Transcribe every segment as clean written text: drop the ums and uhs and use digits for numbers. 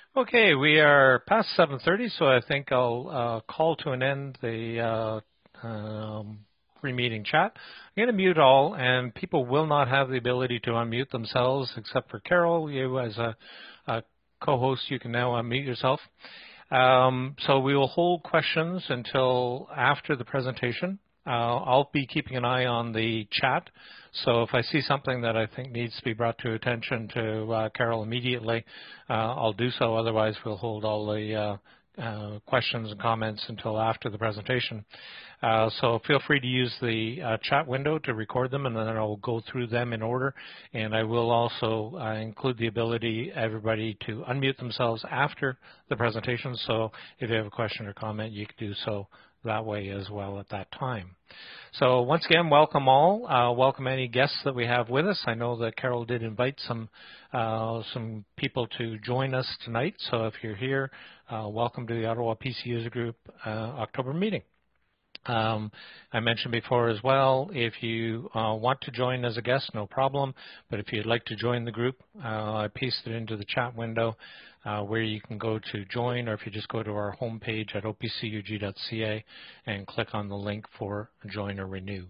Okay, we are past 7:30, so I think I'll call to an end the free meeting chat. I'm going to mute all, and people will not have the ability to unmute themselves except for Carol. You, as a co-host, you can now unmute yourself. So we will hold questions until after the presentation. I'll be keeping an eye on the chat. So if I see something that I think needs to be brought to attention to Carol immediately, I'll do so. Otherwise, we'll hold all the questions and comments until after the presentation. So feel free to use the chat window to record them, and then I'll go through them in order. And I will also include the ability everybody to unmute themselves after the presentation. So if you have a question or comment, you can do so that way as well at that time. So once again, welcome all. Welcome any guests that we have with us. I know that Carol did invite some people to join us tonight. So if you're here, welcome to the Ottawa PC User Group October meeting. I mentioned before as well, if you want to join as a guest, no problem. But if you'd like to join the group, I pasted it into the chat window where you can go to join, or if you just go to our homepage at opcug.ca and click on the link for join or renew.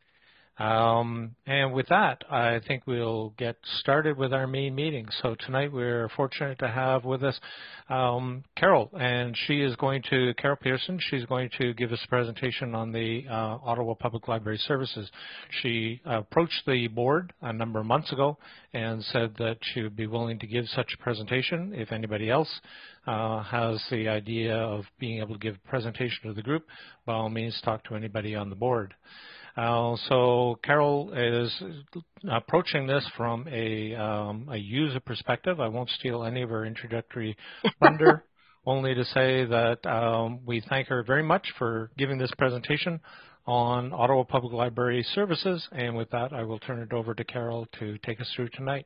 And with that, I think we'll get started with our main meeting. So tonight we're fortunate to have with us Carol, and Carol Pearson, she's going to give us a presentation on the Ottawa Public Library Services. She approached the board a number of months ago and said that she would be willing to give such a presentation if anybody else has the idea of being able to give a presentation to the group. By all means, talk to anybody on the board. So Carol is approaching this from a user perspective. I won't steal any of her introductory thunder, only to say that we thank her very much for giving this presentation on Ottawa Public Library Services. And with that, I will turn it over to Carol to take us through tonight.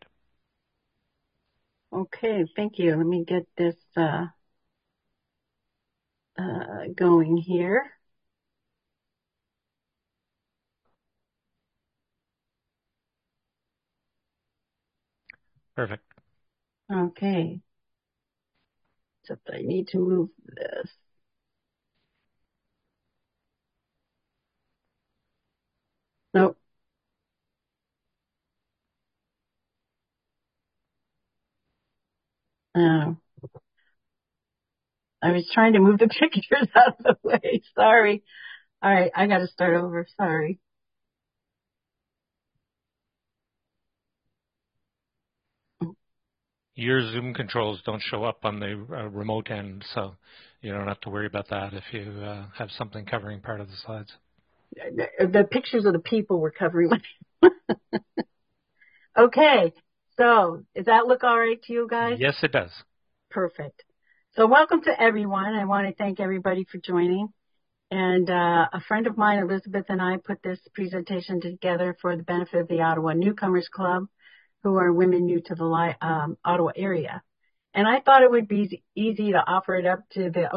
Okay, thank you. Let me get this going here. Perfect. Okay. Except I need to move this. Nope. I was trying to move the pictures out of the way. Sorry. All right, I got to start over. Sorry. Your Zoom controls don't show up on the remote end, so you don't have to worry about that if you have something covering part of the slides. The pictures of the people were covering my... Okay, so does that look all right to you guys? Yes, it does. Perfect. So welcome to everyone. I want to thank everybody for joining. And a friend of mine, Elizabeth, and I put this presentation together for the benefit of the Ottawa Newcomers Club, who are women new to the Ottawa area. And I thought it would be easy to offer it up to the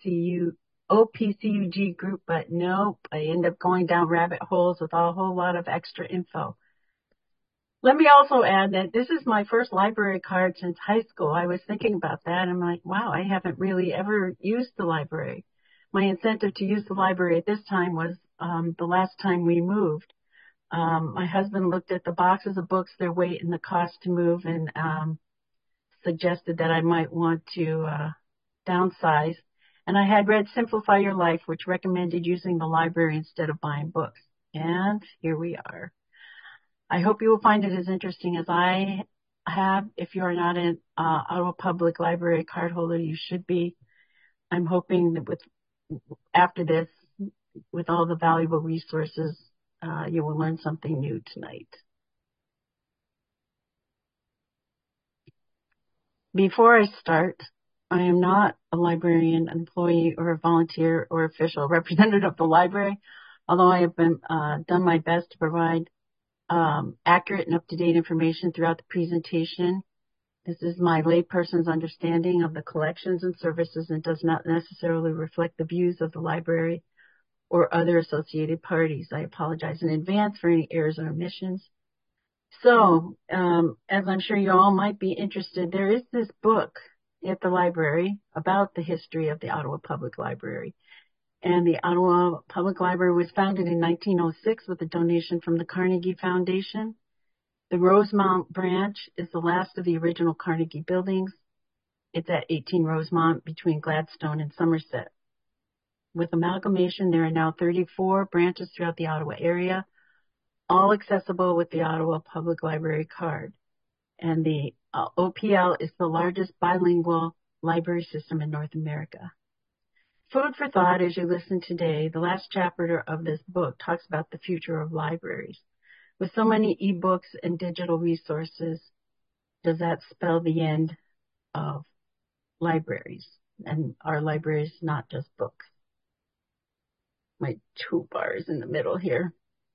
OPCUG group, but nope, I ended up going down rabbit holes with a whole lot of extra info. Let me also add that this is my first library card since high school. I was thinking about that. I'm like, wow, I haven't really ever used the library. My incentive to use the library at this time was the last time we moved. My husband looked at the boxes of books, their weight, and the cost to move, and suggested that I might want to downsize. And I had read Simplify Your Life, which recommended using the library instead of buying books. And here we are. I hope you will find it as interesting as I have. If you are not an Ottawa Public Library card holder, you should be. I'm hoping that after this, with all the valuable resources, you will learn something new tonight. Before I start, I am not a librarian, employee, or a volunteer or official representative of the library, although I have been done my best to provide accurate and up-to-date information throughout the presentation. This is my layperson's understanding of the collections and services and does not necessarily reflect the views of the library or other associated parties. I apologize in advance for any errors or omissions. So, as I'm sure you all might be interested, there is this book at the library about the history of the Ottawa Public Library. And the Ottawa Public Library was founded in 1906 with a donation from the Carnegie Foundation. The Rosemont branch is the last of the original Carnegie buildings. It's at 18 Rosemont between Gladstone and Somerset. With amalgamation, there are now 34 branches throughout the Ottawa area, all accessible with the Ottawa Public Library card. And the OPL is the largest bilingual library system in North America. Food for thought as you listen today. The last chapter of this book talks about the future of libraries. With so many e-books and digital resources, does that spell the end of libraries? And our libraries, not just books. My two bars in the middle here.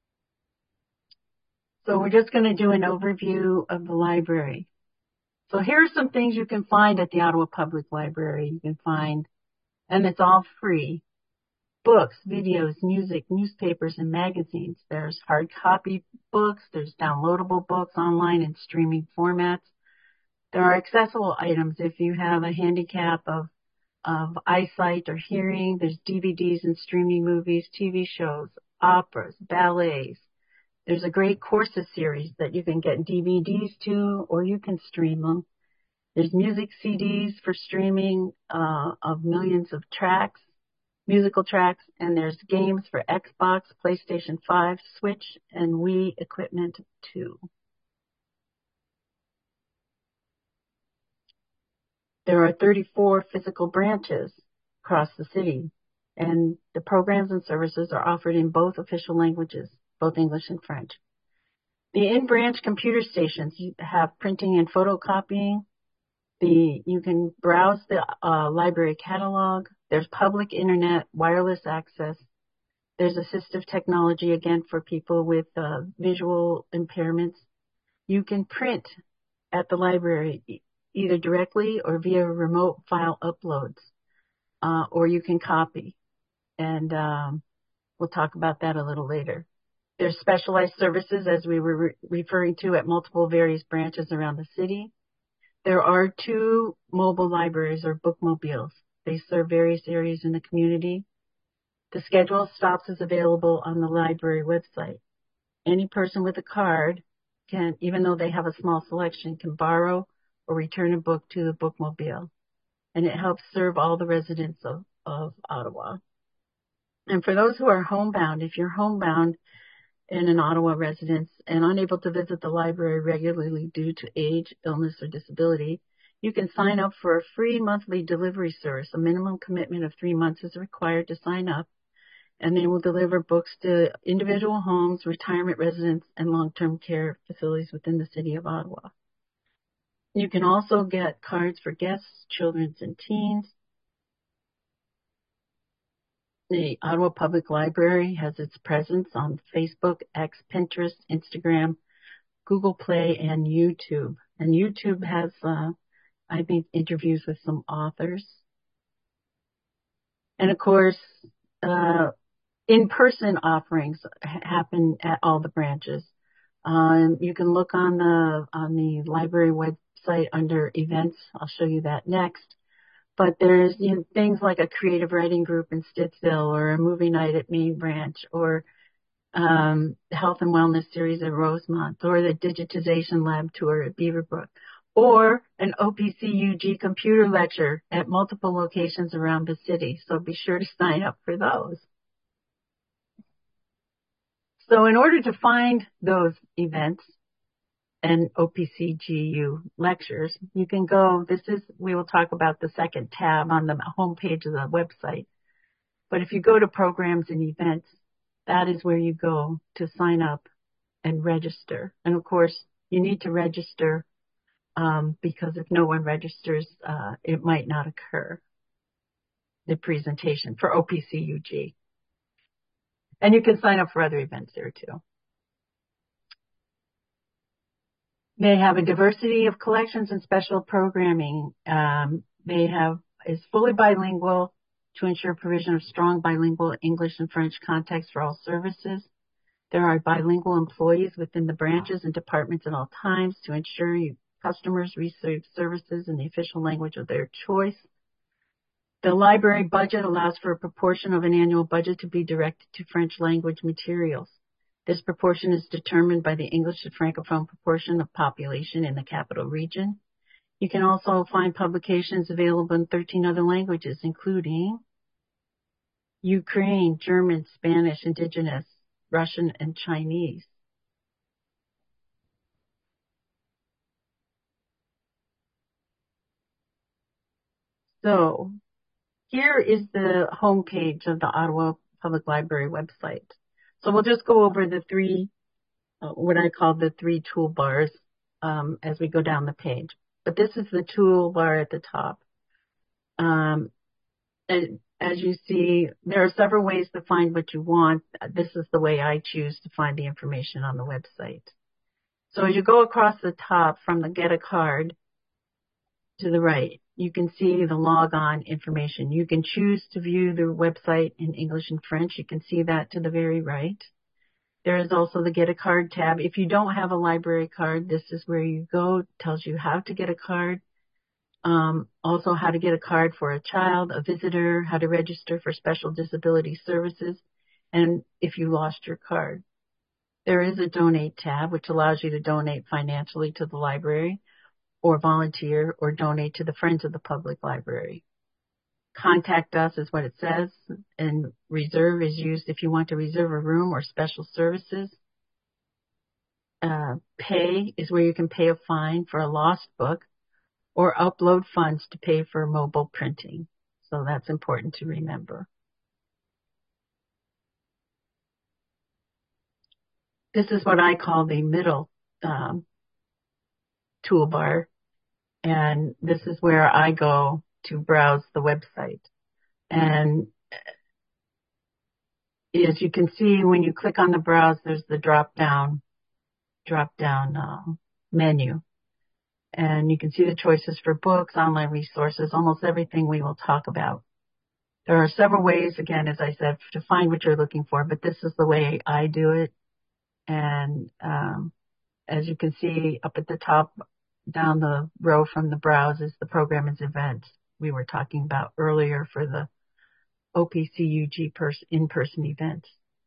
So we're just going to do an overview of the library. So here are some things you can find at the Ottawa Public Library. You can find, and it's all free, books, videos, music, newspapers, and magazines. There's hard copy books. There's downloadable books online in streaming formats. There are accessible items if you have a handicap of eyesight or hearing. There's DVDs and streaming movies, TV shows, operas, ballets. There's a great courses series that you can get DVDs to, or you can stream them. There's music CDs for streaming of millions of tracks, musical tracks, and there's games for Xbox, PlayStation 5, Switch, and Wii equipment too. There are 34 physical branches across the city, and the programs and services are offered in both official languages, both English and French. The in-branch computer stations have printing and photocopying. You can browse the library catalog. There's public internet, wireless access. There's assistive technology, again, for people with visual impairments. You can print at the library either directly or via remote file uploads, or you can copy. And we'll talk about that a little later. There's specialized services, as we were referring to, at multiple various branches around the city. There are 2 mobile libraries, or bookmobiles. They serve various areas in the community. The schedule of stops is available on the library website. Any person with a card can, even though they have a small selection, can borrow or return a book to the bookmobile. And it helps serve all the residents of Ottawa. And for those who are homebound, if you're homebound in an Ottawa residence and unable to visit the library regularly due to age, illness, or disability, you can sign up for a free monthly delivery service. A minimum commitment of 3 months is required to sign up, and they will deliver books to individual homes, retirement residents, and long-term care facilities within the city of Ottawa. You can also get cards for guests, children, and teens. The Ottawa Public Library has its presence on Facebook, X, Pinterest, Instagram, Google Play, and YouTube. And YouTube has, I think, interviews with some authors. And of course, in-person offerings happen at all the branches. You can look on the library website under events. I'll show you that next. But there's things like a creative writing group in Stittsville, or a movie night at Main Branch, or health and wellness series at Rosemont, or the digitization lab tour at Beaverbrook, or an OPCUG computer lecture at multiple locations around the city. So be sure to sign up for those. So in order to find those events and OPCGU lectures, you can go, we will talk about the second tab on the home page of the website. But if you go to programs and events, that is where you go to sign up and register. And of course, you need to register because if no one registers, it might not occur, the presentation for OPCUG. And you can sign up for other events there too. They have a diversity of collections and special programming. Is fully bilingual to ensure provision of strong bilingual English and French context for all services. There are bilingual employees within the branches and departments at all times to ensure Customers receive services in the official language of their choice. The library budget allows for a proportion of an annual budget to be directed to French language materials. This proportion is determined by the English to Francophone proportion of population in the capital region. You can also find publications available in 13 other languages, including Ukraine, German, Spanish, Indigenous, Russian, and Chinese. So here is the homepage of the Ottawa Public Library website. So we'll just go over the three, what I call the three toolbars as we go down the page. But this is the toolbar at the top. And as you see, there are several ways to find what you want. This is the way I choose to find the information on the website. So as you go across the top from the Get a Card to the right, you can see the log on information. You can choose to view the website in English and French. You can see that to the very right. There is also the Get a Card tab. If you don't have a library card, this is where you go. It tells you how to get a card. Also how to get a card for a child, a visitor, how to register for special disability services, and if you lost your card. There is a Donate tab, which allows you to donate financially to the library, or volunteer, or donate to the Friends of the Public Library. Contact us is what it says, and reserve is used if you want to reserve a room or special services. Pay is where you can pay a fine for a lost book, or upload funds to pay for mobile printing. So that's important to remember. This is what I call the middle toolbar, and this is where I go to browse the website. And as you can see, when you click on the browse, there's the drop-down menu. And you can see the choices for books, online resources, almost everything we will talk about. There are several ways, again, as I said, to find what you're looking for, but this is the way I do it. And as you can see up at the top, down the row from the browse is the program and events we were talking about earlier for the OPCUG in-person events.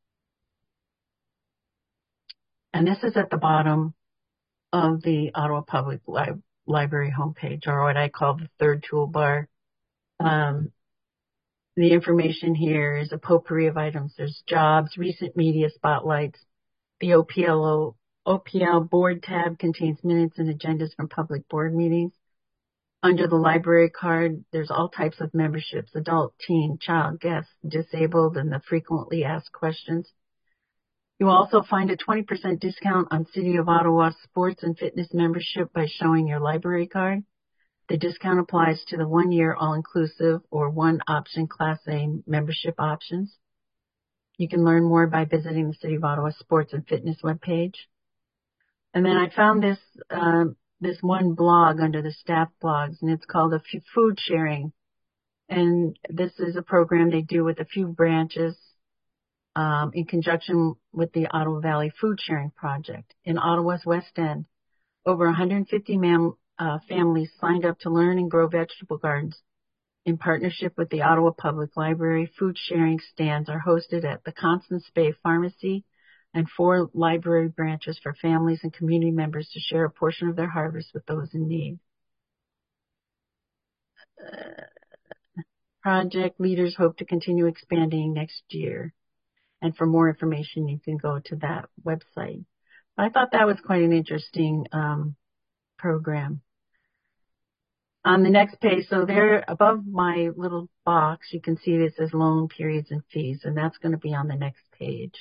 And this is at the bottom of the Ottawa Public Library homepage, or what I call the third toolbar. The information here is a potpourri of items. There's jobs, recent media spotlights. The OPL board tab contains minutes and agendas from public board meetings. Under the library card, there's all types of memberships: adult, teen, child, guest, disabled, and the frequently asked questions. You will also find a 20% discount on City of Ottawa sports and fitness membership by showing your library card. The discount applies to the 1-year all-inclusive or one-option Class A membership options. You can learn more by visiting the City of Ottawa sports and fitness webpage. And then I found this one blog under the staff blogs, and it's called Food Sharing. And this is a program they do with a few branches in conjunction with the Ottawa Valley Food Sharing Project. In Ottawa's West End, over 150 families signed up to learn and grow vegetable gardens. In partnership with the Ottawa Public Library, food sharing stands are hosted at the Constance Bay Pharmacy and 4 library branches for families and community members to share a portion of their harvest with those in need. Project leaders hope to continue expanding next year. And for more information, you can go to that website. I thought that was quite an interesting program. On the next page, so there above my little box, you can see this says loan periods and fees, and that's going to be on the next page.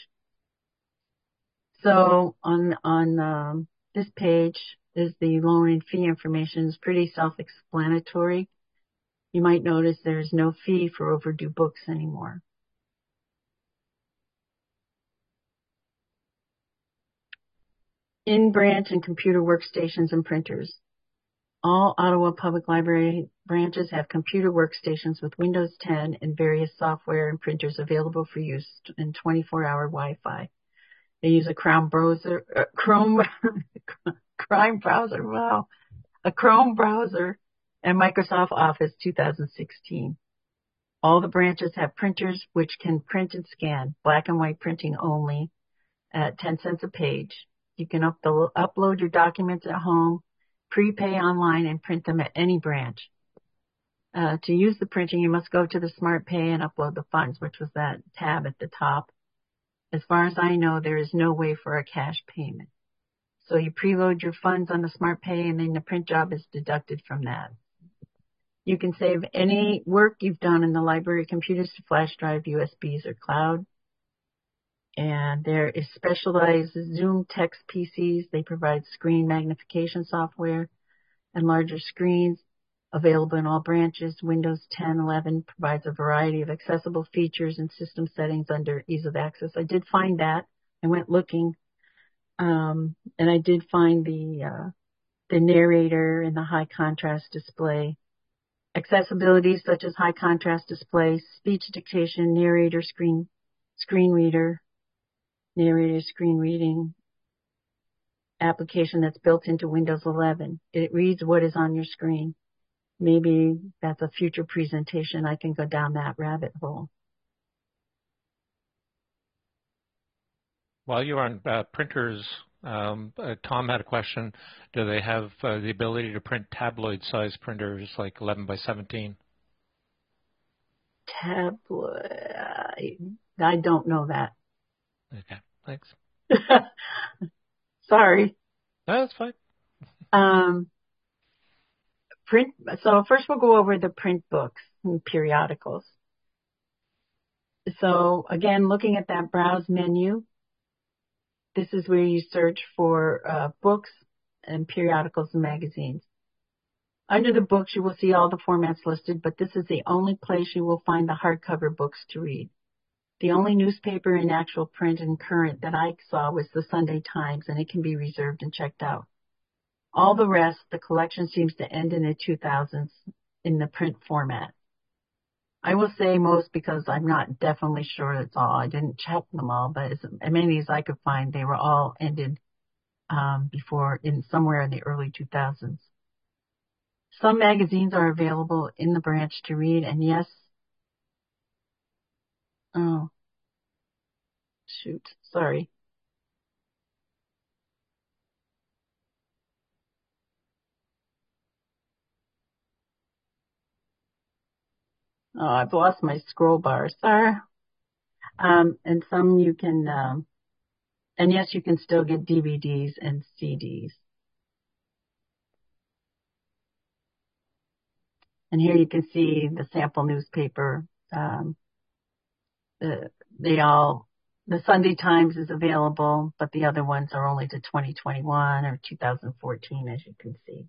So on this page is the loan and fee information. It's pretty self-explanatory. You might notice there's no fee for overdue books anymore. In-branch and computer workstations and printers. All Ottawa Public Library branches have computer workstations with Windows 10 and various software and printers available for use in 24-hour Wi-Fi. They use a Chrome browser. Wow. a Chrome browser, and Microsoft Office 2016. All the branches have printers which can print and scan, black and white printing only, at 10 cents a page. You can upload your documents at home, prepay online, and print them at any branch. To use the printing, you must go to the Smart Pay and upload the funds, which was that tab at the top. As far as I know, there is no way for a cash payment. So you preload your funds on the Smart Pay, and then the print job is deducted from that. You can save any work you've done in the library computers to flash drive, USBs, or cloud. And there is specialized Zoom Text PCs. They provide screen magnification software and larger screens available in all branches. Windows 10, 11 provides a variety of accessible features and system settings under ease of access. I did find that. I went looking, and I did find the narrator and the high contrast display. Accessibility such as high contrast display, speech dictation, narrator screen reader, narrator screen reading application that's built into Windows 11. It reads what is on your screen. Maybe that's a future presentation. I can go down that rabbit hole. While you're on printers, Tom had a question. Do they have the ability to print tabloid-sized printers like 11 by 17? Tabloid. I don't know that. Okay, thanks. Sorry. No, that's fine. Print. So first we'll go over the print books and periodicals. So again, looking at that browse menu, this is where you search for books and periodicals and magazines. Under the books, you will see all the formats listed, but this is the only place you will find the hardcover books to read. The only newspaper in actual print and current that I saw was the Sunday Times, and it can be reserved and checked out. All the rest, the collection seems to end in the 2000s in the print format. I will say most because I'm not definitely sure it's all. I didn't check them all, but as many as I could find, they were all ended before in somewhere in the early 2000s. Some magazines are available in the branch to read, and yes, oh, shoot, sorry. Oh, I've lost my scroll bar, sir. And some you can, and yes, you can still get DVDs and CDs. And here you can see the sample newspaper. The Sunday Times is available, but the other ones are only to 2021 or 2014, as you can see.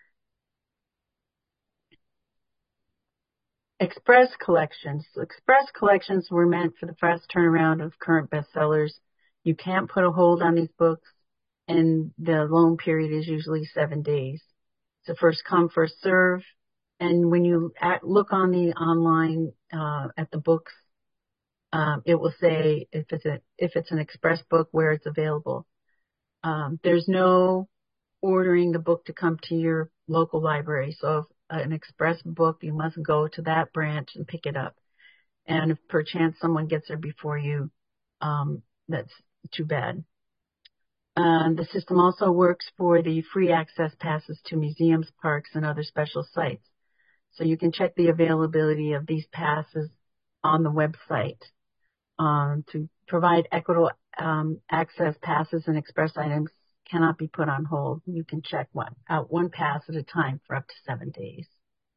Express collections. Express collections were meant for the fast turnaround of current bestsellers. You can't put a hold on these books, and the loan period is usually 7 days. It's a first come, first serve. And when you look on the online at the books, it will say if it's an express book where it's available. There's no ordering the book to come to your local library. So if an express book, you must go to that branch and pick it up. And if perchance someone gets there before you, that's too bad. The system also works for the free access passes to museums, parks, and other special sites. So you can check the availability of these passes on the website. To provide equitable access passes and express items cannot be put on hold. You can check out one pass at a time for up to 7 days.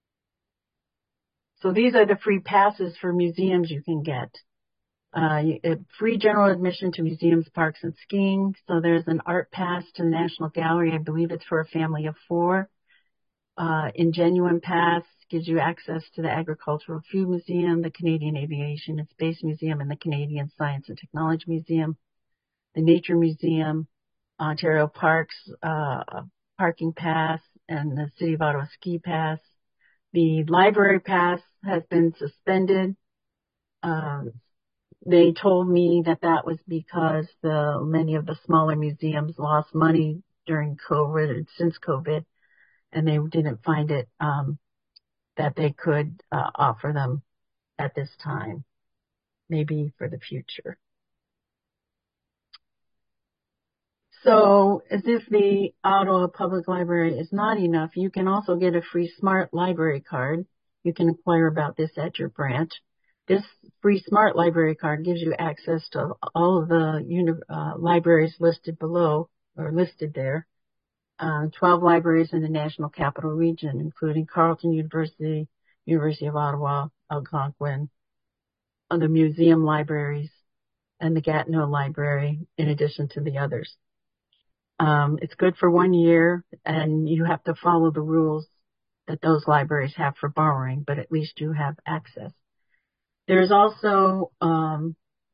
So these are the free passes for museums you can get. Free general admission to museums, parks, and skiing. So there's an art pass to the National Gallery. I believe it's for a family of 4. Ingenuine Pass gives you access to the Agricultural Food Museum, the Canadian Aviation and Space Museum, and the Canadian Science and Technology Museum, the Nature Museum, Ontario Parks Parking Pass, and the City of Ottawa Ski Pass. The Library Pass has been suspended. They told me that was because many of the smaller museums lost money during COVID and since COVID. and they didn't find it that they could offer them at this time, maybe for the future. So as if the Ottawa Public Library is not enough, you can also get a free Smart Library card. You can inquire about this at your branch. This free Smart Library card gives you access to all of the libraries listed below, or listed there. 12 libraries in the National Capital Region, including Carleton University, University of Ottawa, Algonquin, the museum libraries, and the Gatineau Library, in addition to the others. It's good for 1 year, and you have to follow the rules that those libraries have for borrowing, but at least you have access. There's also an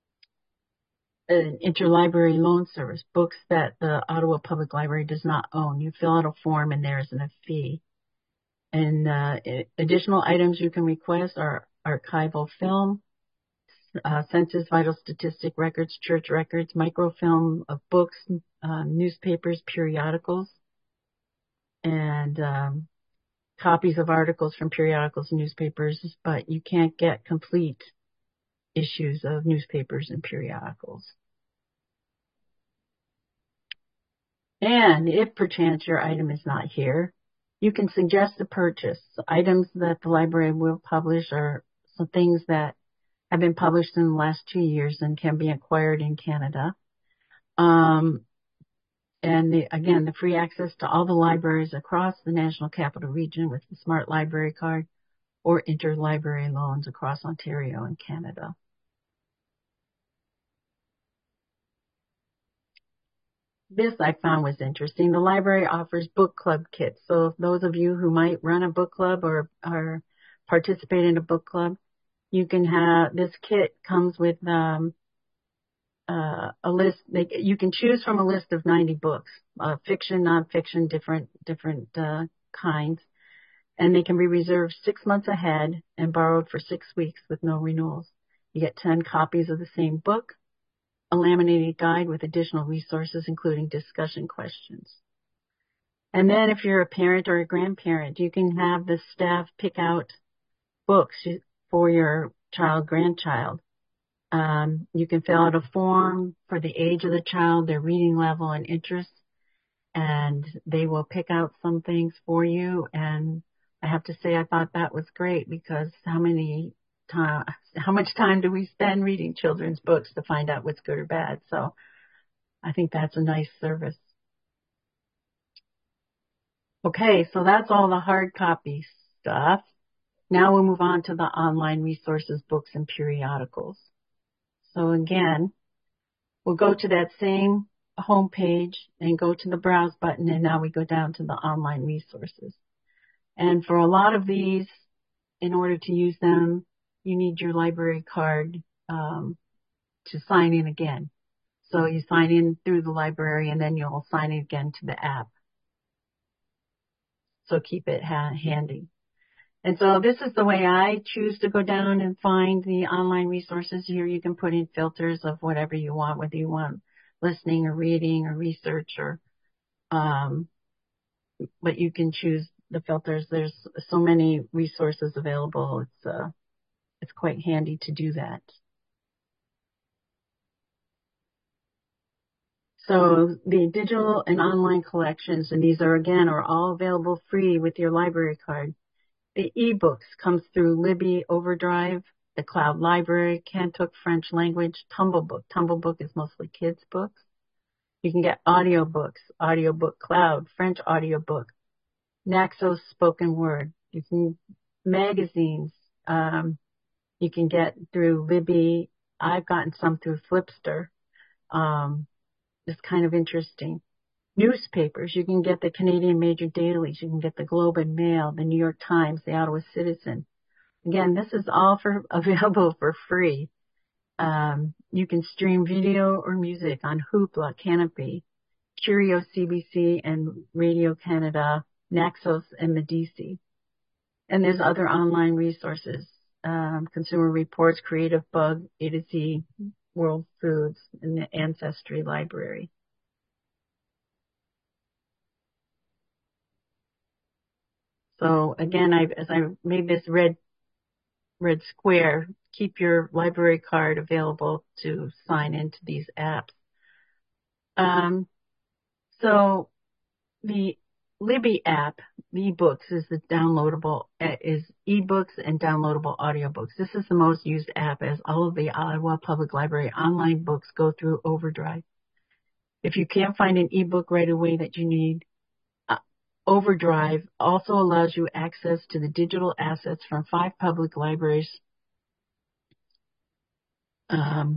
interlibrary loan service, books that the Ottawa Public Library does not own. You fill out a form, and there's a fee. And additional items you can request are archival film, census, vital statistic records, church records, microfilm of books, newspapers, periodicals, and copies of articles from periodicals and newspapers, but you can't get complete issues of newspapers and periodicals. And if perchance your item is not here, you can suggest a purchase. Items that the library will publish are some things that have been published in the last 2 years and can be acquired in Canada. And again, the free access to all the libraries across the National Capital Region with the Smart Library card, or interlibrary loans across Ontario and Canada. This I found was interesting. The library offers book club kits. So those of you who might run a book club or participate in a book club, you can have, this kit comes with a list. You can choose from a list of 90 books, fiction, nonfiction, different kinds, and they can be reserved 6 months ahead and borrowed for 6 weeks with no renewals. You get 10 copies of the same book, a laminated guide with additional resources, including discussion questions. And then if you're a parent or a grandparent, you can have the staff pick out books for your child, grandchild. You can fill out a form for the age of the child, their reading level and interests, and they will pick out some things for you. And I have to say, I thought that was great, because how much time do we spend reading children's books to find out what's good or bad? So I think that's a nice service. Okay, so that's all the hard copy stuff. Now we'll move on to the online resources, books, and periodicals. So again, we'll go to that same home page and go to the Browse button, and now we go down to the online resources. And for a lot of these, in order to use them, you need your library card to sign in again. So you sign in through the library, and then you'll sign in again to the app. So keep it handy. And so this is the way I choose to go down and find the online resources. Here you can put in filters of whatever you want, whether you want listening or reading or research, or but you can choose the filters. There's so many resources available. It's quite handy to do that. So the digital and online collections, and these are all available free with your library card. The ebooks comes through Libby Overdrive, the Cloud Library, Kantuk French Language, Tumblebook. Tumblebook is mostly kids' books. You can get audiobooks, Audiobook Cloud, French audiobook, Naxos Spoken Word. You can magazines. You can get through Libby. I've gotten some through Flipster. It's kind of interesting. Newspapers, you can get the Canadian major dailies, you can get the Globe and Mail, the New York Times, the Ottawa Citizen. Again, this is all available for free. You can stream video or music on Hoopla, Canopy, Curio CBC, and Radio Canada, Naxos, and Medici. And there's other online resources, Consumer Reports, Creative Bug, A to Z, World Foods, and the Ancestry Library. So again, as I made this red square, keep your library card available to sign into these apps. So the Libby app, the ebooks is the downloadable, is ebooks and downloadable audiobooks. This is the most used app as all of the Iowa Public Library online books go through Overdrive. If you can't find an ebook right away that you need, Overdrive also allows you access to the digital assets from 5 public libraries, 5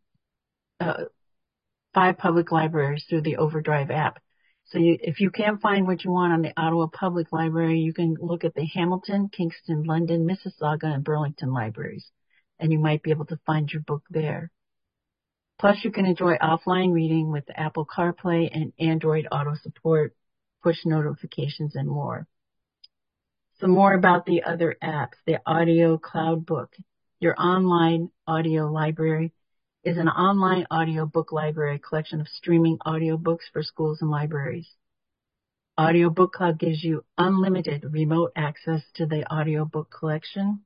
public libraries through the Overdrive app. So if you can't find what you want on the Ottawa Public Library, you can look at the Hamilton, Kingston, London, Mississauga, and Burlington libraries, and you might be able to find your book there. Plus, you can enjoy offline reading with Apple CarPlay and Android Auto support, push notifications, and more. Some more about the other apps. The Audio Cloud Book. Your online audio library is an online audio book library collection of streaming audiobooks for schools and libraries. Audio Book Cloud gives you unlimited remote access to the audiobook collection.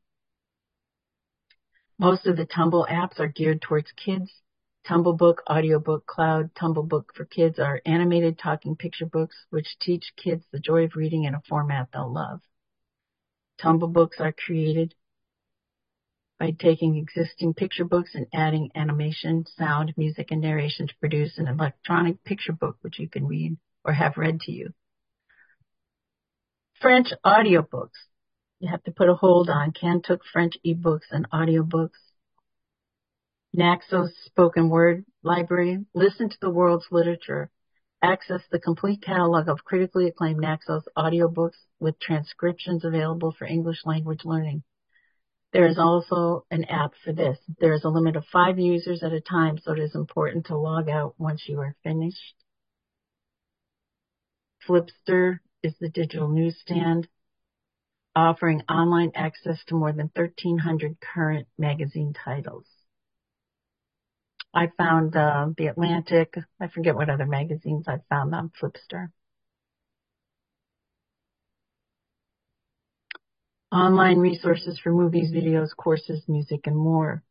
Most of the Tumble apps are geared towards kids. Tumblebook, Audiobook Cloud, Tumblebook for Kids are animated talking picture books which teach kids the joy of reading in a format they'll love. Tumblebooks are created by taking existing picture books and adding animation, sound, music, and narration to produce an electronic picture book which you can read or have read to you. French audiobooks. You have to put a hold on Kantuk French ebooks and audiobooks. Naxos Spoken Word Library. Listen to the world's literature. Access the complete catalog of critically acclaimed Naxos audiobooks with transcriptions available for English language learning. There is also an app for this. There is a limit of 5 users at a time, so it is important to log out once you are finished. Flipster is the digital newsstand, offering online access to more than 1,300 current magazine titles. I found The Atlantic. I forget what other magazines I found on Flipster. Online resources for movies, videos, courses, music, and more.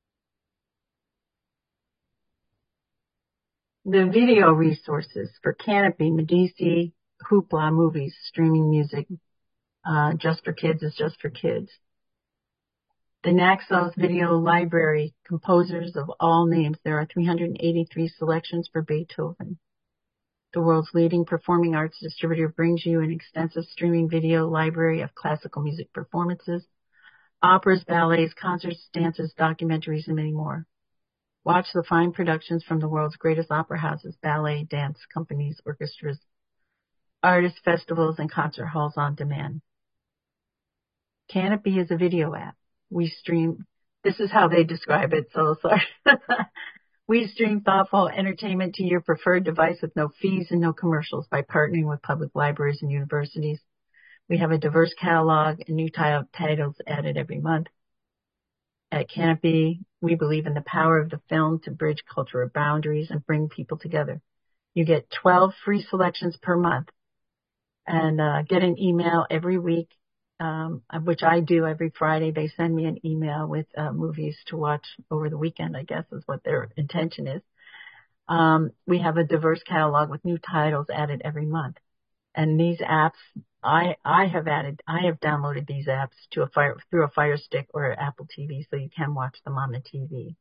The video resources for Canopy, Medici, Hoopla movies, streaming music, Just for Kids is Just for Kids. The Naxos Video Library, composers of all names. There are 383 selections for Beethoven. The world's leading performing arts distributor brings you an extensive streaming video library of classical music performances, operas, ballets, concerts, dances, documentaries, and many more. Watch the fine productions from the world's greatest opera houses, ballet, dance companies, orchestras, artist festivals, and concert halls on demand. Canopy is a video app. We stream, this is how they describe it, so sorry. We stream thoughtful entertainment to your preferred device with no fees and no commercials by partnering with public libraries and universities. We have a diverse catalog and new titles added every month. At Canopy, we believe in the power of the film to bridge cultural boundaries and bring people together. You get 12 free selections per month and get an email every week, which I do every Friday. They send me an email with movies to watch over the weekend, I guess is what their intention is. We have a diverse catalog with new titles added every month. And these apps, I have downloaded these apps through a Fire Stick or Apple TV, so you can watch them on the TV.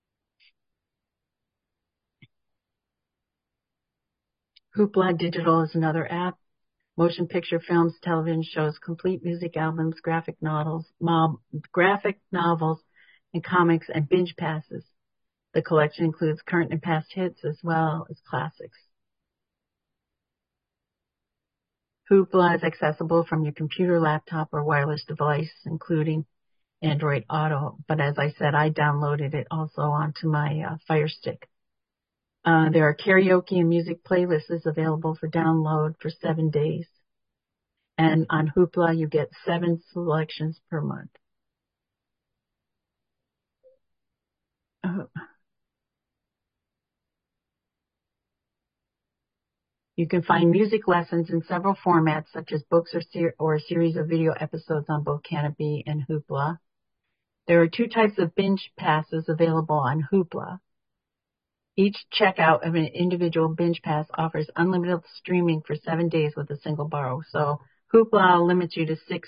Hoopla Digital is another app. Motion picture films, television shows, complete music albums, graphic novels, and comics, and binge passes. The collection includes current and past hits as well as classics. Hoopla is accessible from your computer, laptop, or wireless device, including Android Auto. But as I said, I downloaded it also onto my Fire Stick. There are karaoke and music playlists available for download for 7 days. And on Hoopla, you get 7 selections per month. You can find music lessons in several formats, such as books or a series of video episodes on both Canopy and Hoopla. There are 2 types of binge passes available on Hoopla. Each checkout of an individual binge pass offers unlimited streaming for 7 days with a single borrow. So Hoopla limits you to 6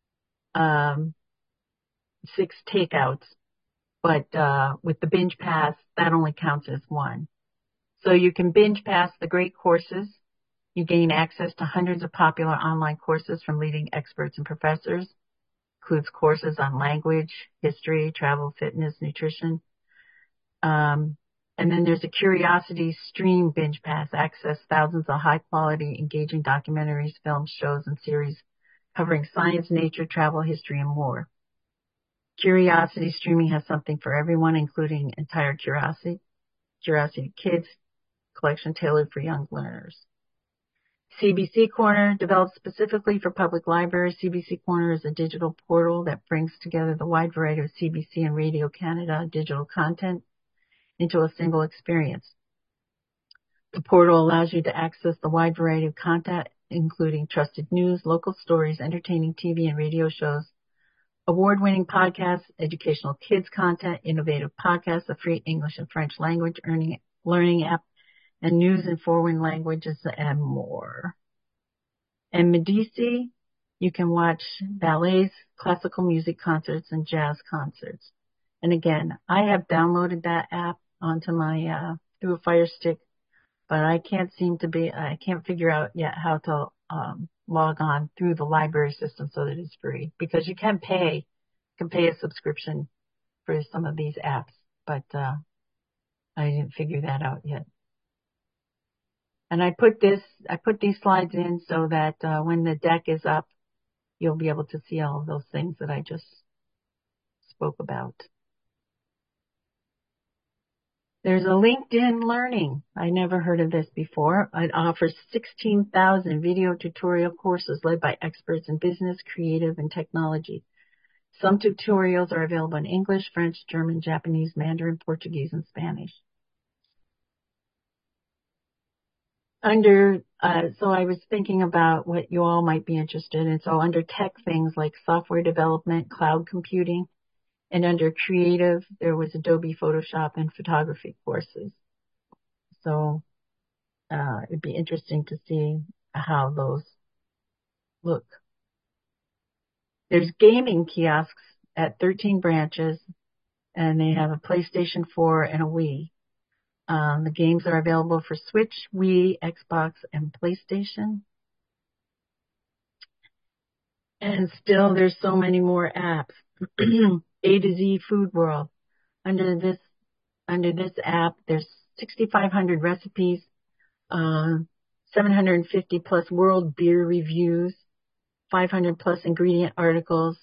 takeouts, but with the binge pass, that only counts as 1. So you can binge pass the great courses. You gain access to hundreds of popular online courses from leading experts and professors. Includes courses on language, history, travel, fitness, nutrition. And then there's a Curiosity Stream binge pass. Access thousands of high-quality, engaging documentaries, films, shows, and series covering science, nature, travel, history, and more. Curiosity Streaming has something for everyone, including entire Curiosity Kids collection tailored for young learners. CBC Corner, developed specifically for public libraries. CBC Corner is a digital portal that brings together the wide variety of CBC and Radio Canada digital content into a single experience. The portal allows you to access the wide variety of content, including trusted news, local stories, entertaining TV and radio shows, award-winning podcasts, educational kids content, innovative podcasts, a free English and French language learning app, and news in foreign languages, and more. In Medici, you can watch ballets, classical music concerts, and jazz concerts. And again, I have downloaded that app onto my through a Fire Stick, but I can't figure out yet how to log on through the library system so that it's free, because you can pay a subscription for some of these apps, but I didn't figure that out yet. And I put these slides in so that when the deck is up, you'll be able to see all of those things that I just spoke about. There's a LinkedIn Learning. I never heard of this before. It offers 16,000 video tutorial courses led by experts in business, creative, and technology. Some tutorials are available in English, French, German, Japanese, Mandarin, Portuguese, and Spanish. So I was thinking about what you all might be interested in. So under tech things like software development, cloud computing, and under creative, there was Adobe Photoshop and photography courses. So it'd be interesting to see how those look. There's gaming kiosks at 13 branches, and they have a PlayStation 4 and a Wii. The games are available for Switch, Wii, Xbox, and PlayStation. And still, there's so many more apps. A to Z Food World. Under this app, there's 6,500 recipes, 750 plus world beer reviews, 500 plus ingredient articles,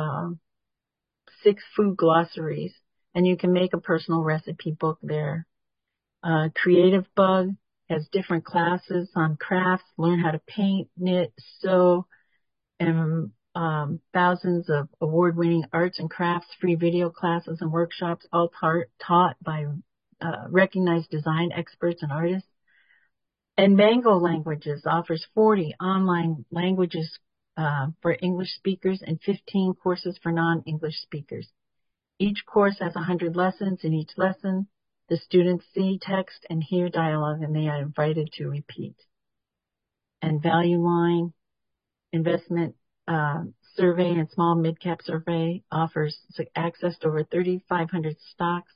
6 food glossaries, and you can make a personal recipe book there. Creative Bug has different classes on crafts, learn how to paint, knit, sew, and thousands of award-winning arts and crafts, free video classes and workshops, all taught by recognized design experts and artists. And Mango Languages offers 40 online languages for English speakers and 15 courses for non-English speakers. Each course has 100 lessons. In each lesson, the students see text and hear dialogue, and they are invited to repeat. And Value Line Investment Survey and Small Mid-Cap Survey offers access to over 3,500 stocks,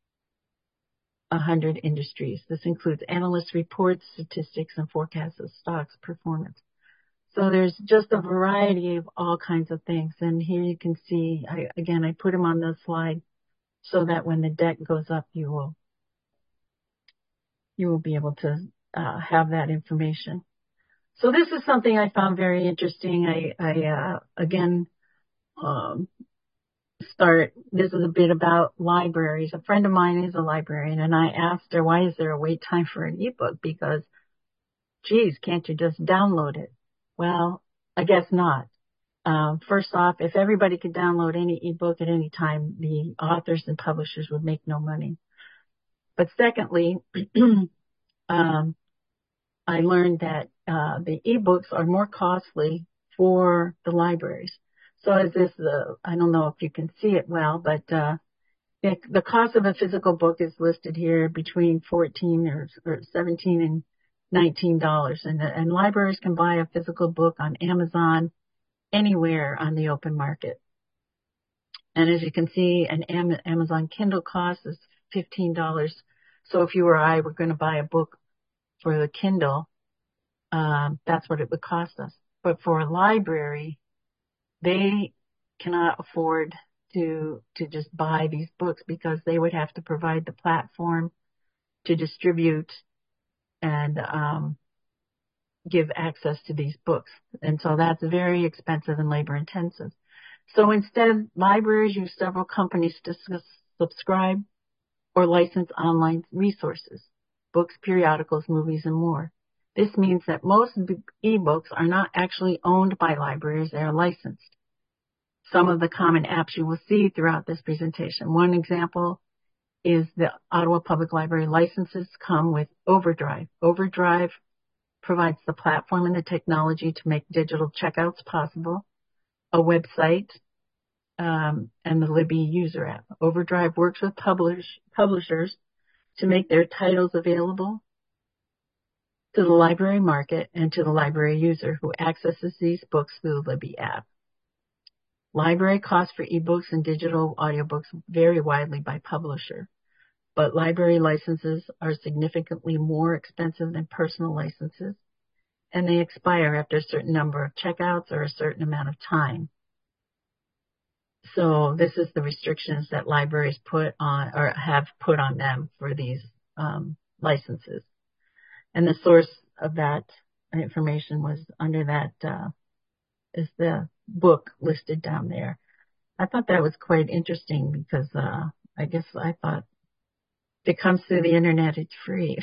100 industries. This includes analyst reports, statistics, and forecasts of stocks performance. So there's just a variety of all kinds of things. And here you can see, I put them on the slide so that when the deck goes up, you will be able to have that information. So this is something I found very interesting. This is a bit about libraries. A friend of mine is a librarian, and I asked her, why is there a wait time for an ebook? Because, geez, can't you just download it? Well, I guess not. First off, if everybody could download any ebook at any time, the authors and publishers would make no money. But secondly, I learned that the ebooks are more costly for the libraries. So as this, I don't know if you can see it well, but the cost of a physical book is listed here between $14 or $17 and $19, and libraries can buy a physical book on Amazon anywhere on the open market. And as you can see, an Amazon Kindle cost is $15. So if you or I were going to buy a book for the Kindle, that's what it would cost us. But for a library, they cannot afford to just buy these books because they would have to provide the platform to distribute and give access to these books. And so that's very expensive and labor intensive. So instead, libraries use several companies to subscribe or license online resources, books, periodicals, movies, and more. This means that most ebooks are not actually owned by libraries, they are licensed. Some of the common apps you will see throughout this presentation. One example is the Ottawa Public Library licenses come with Overdrive. Overdrive provides the platform and the technology to make digital checkouts possible, a website, and the Libby user app. Overdrive works with publishers to make their titles available to the library market and to the library user who accesses these books through the Libby app. Library costs for ebooks and digital audiobooks vary widely by publisher, but library licenses are significantly more expensive than personal licenses, and they expire after a certain number of checkouts or a certain amount of time. So this is the restrictions that libraries put on or have put on them for these licenses. And the source of that information was under that is the book listed down there. I thought that was quite interesting because I guess I thought if it comes through the internet, it's free.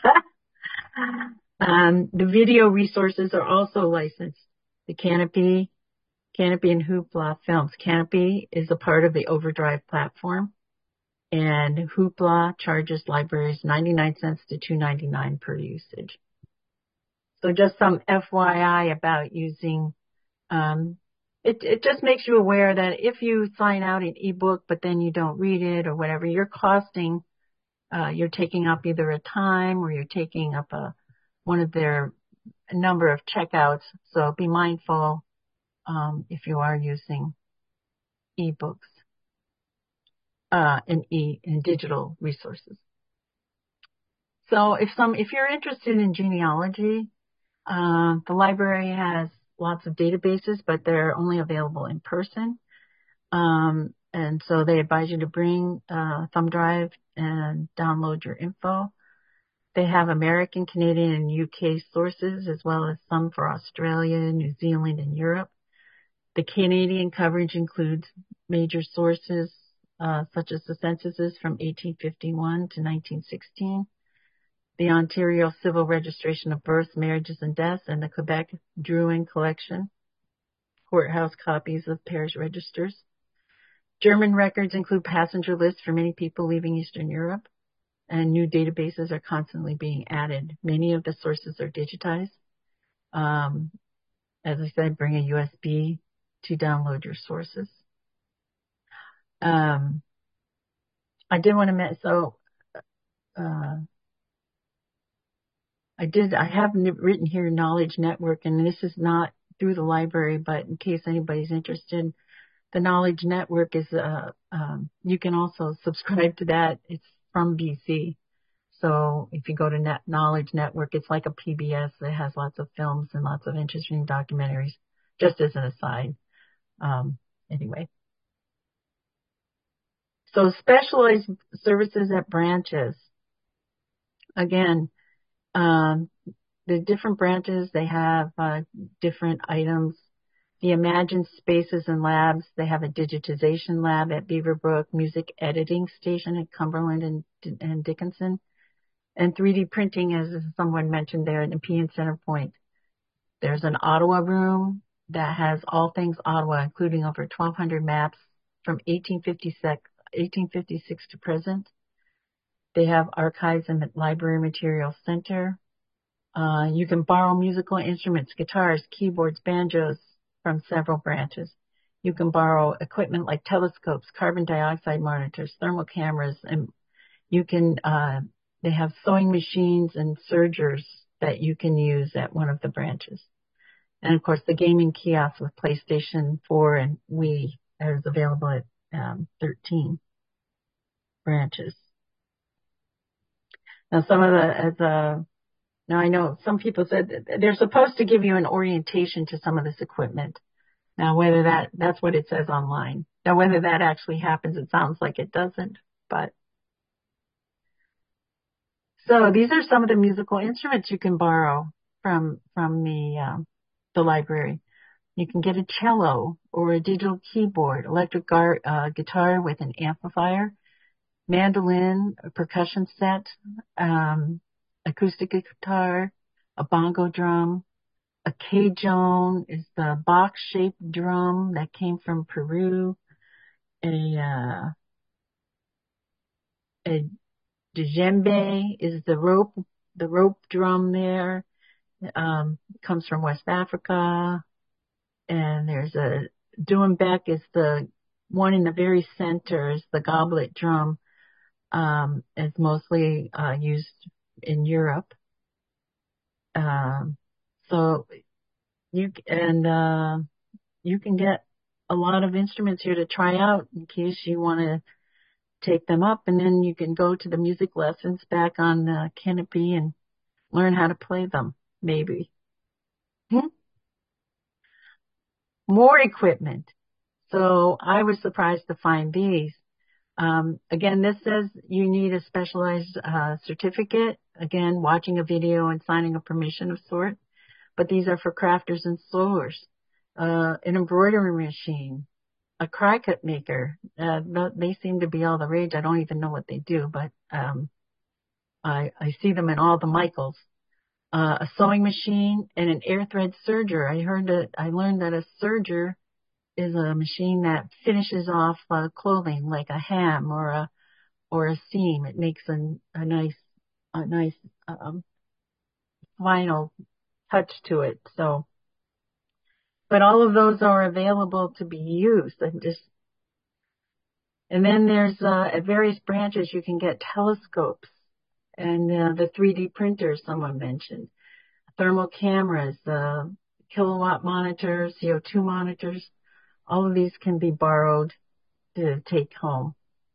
The video resources are also licensed. The Canopy and Hoopla films. Canopy is a part of the Overdrive platform, and Hoopla charges libraries 99 cents to $2.99 per usage. So just some FYI about using, it just makes you aware that if you sign out an ebook but then you don't read it or whatever, you're taking up either a time or you're taking up one of their number of checkouts. So be mindful if you are using ebooks and digital resources. So if you're interested in genealogy, the library has lots of databases, but they're only available in person. And so they advise you to bring a thumb drive and download your info. They have American, Canadian, and UK sources, as well as some for Australia, New Zealand, and Europe. The Canadian coverage includes major sources such as the censuses from 1851 to 1916, the Ontario Civil Registration of Births, Marriages, and Deaths, and the Quebec Drouin Collection, courthouse copies of parish registers. German records include passenger lists for many people leaving Eastern Europe, and new databases are constantly being added. Many of the sources are digitized. As I said, bring a USB to download your sources. I did want to mention, I have written here Knowledge Network, and this is not through the library, but in case anybody's interested, the Knowledge Network is, you can also subscribe to that. It's from BC. So if you go to Knowledge Network, it's like a PBS that has lots of films and lots of interesting documentaries, just as an aside. Anyway. So specialized services at branches. Again, the different branches, they have different items. The Imagine Spaces and Labs, they have a digitization lab at Beaverbrook, music editing station at Cumberland and Dickinson, and 3D printing, as someone mentioned there, at Nepean Center Point. There's an Ottawa room that has all things Ottawa, including over 1,200 maps from 1856 to present. They have archives and library material center. You can borrow musical instruments, guitars, keyboards, banjos from several branches. You can borrow equipment like telescopes, carbon dioxide monitors, thermal cameras, and you can, they have sewing machines and sergers that you can use at one of the branches. And of course, the gaming kiosk with PlayStation 4 and Wii is available at 13 branches. Now, now I know some people said that they're supposed to give you an orientation to some of this equipment. Now, whether that's what it says online. Now, whether that actually happens, it sounds like it doesn't, but. So these are some of the musical instruments you can borrow from the library. You can get a cello or a digital keyboard, electric guitar with an amplifier, mandolin, a percussion set, acoustic guitar, a bongo drum, a cajon is the box-shaped drum that came from Peru, a djembe is the rope drum there, comes from West Africa, and there's a doumbek is the one in the very center is the goblet drum. It's mostly used in Europe. So you can get a lot of instruments here to try out in case you want to take them up, and then you can go to the music lessons back on the canopy and learn how to play them, maybe. More equipment. So I was surprised to find these. Again, this says you need a specialized certificate. Again, watching a video and signing a permission of sort. But these are for crafters and sewers. An embroidery machine, a cry cut maker. They seem to be all the rage. I don't even know what they do, but I see them in all the Michaels. A sewing machine and an air thread serger. I learned that a serger is a machine that finishes off clothing like a hem or a seam. It makes a nice final touch to it. So, but all of those are available to be used. And then there's at various branches you can get telescopes and the 3D printers someone mentioned, thermal cameras, kilowatt monitors, CO2 monitors. All of these can be borrowed to take home.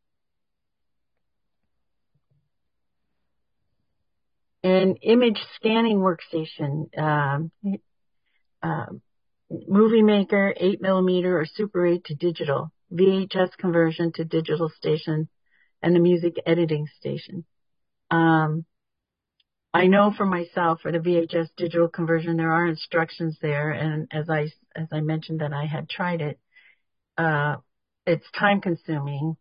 An image scanning workstation, movie maker, 8mm or Super 8 to digital, VHS conversion to digital station, and the music editing station. I know for myself, for the VHS digital conversion, there are instructions there, and as I mentioned that I had tried it, it's time consuming,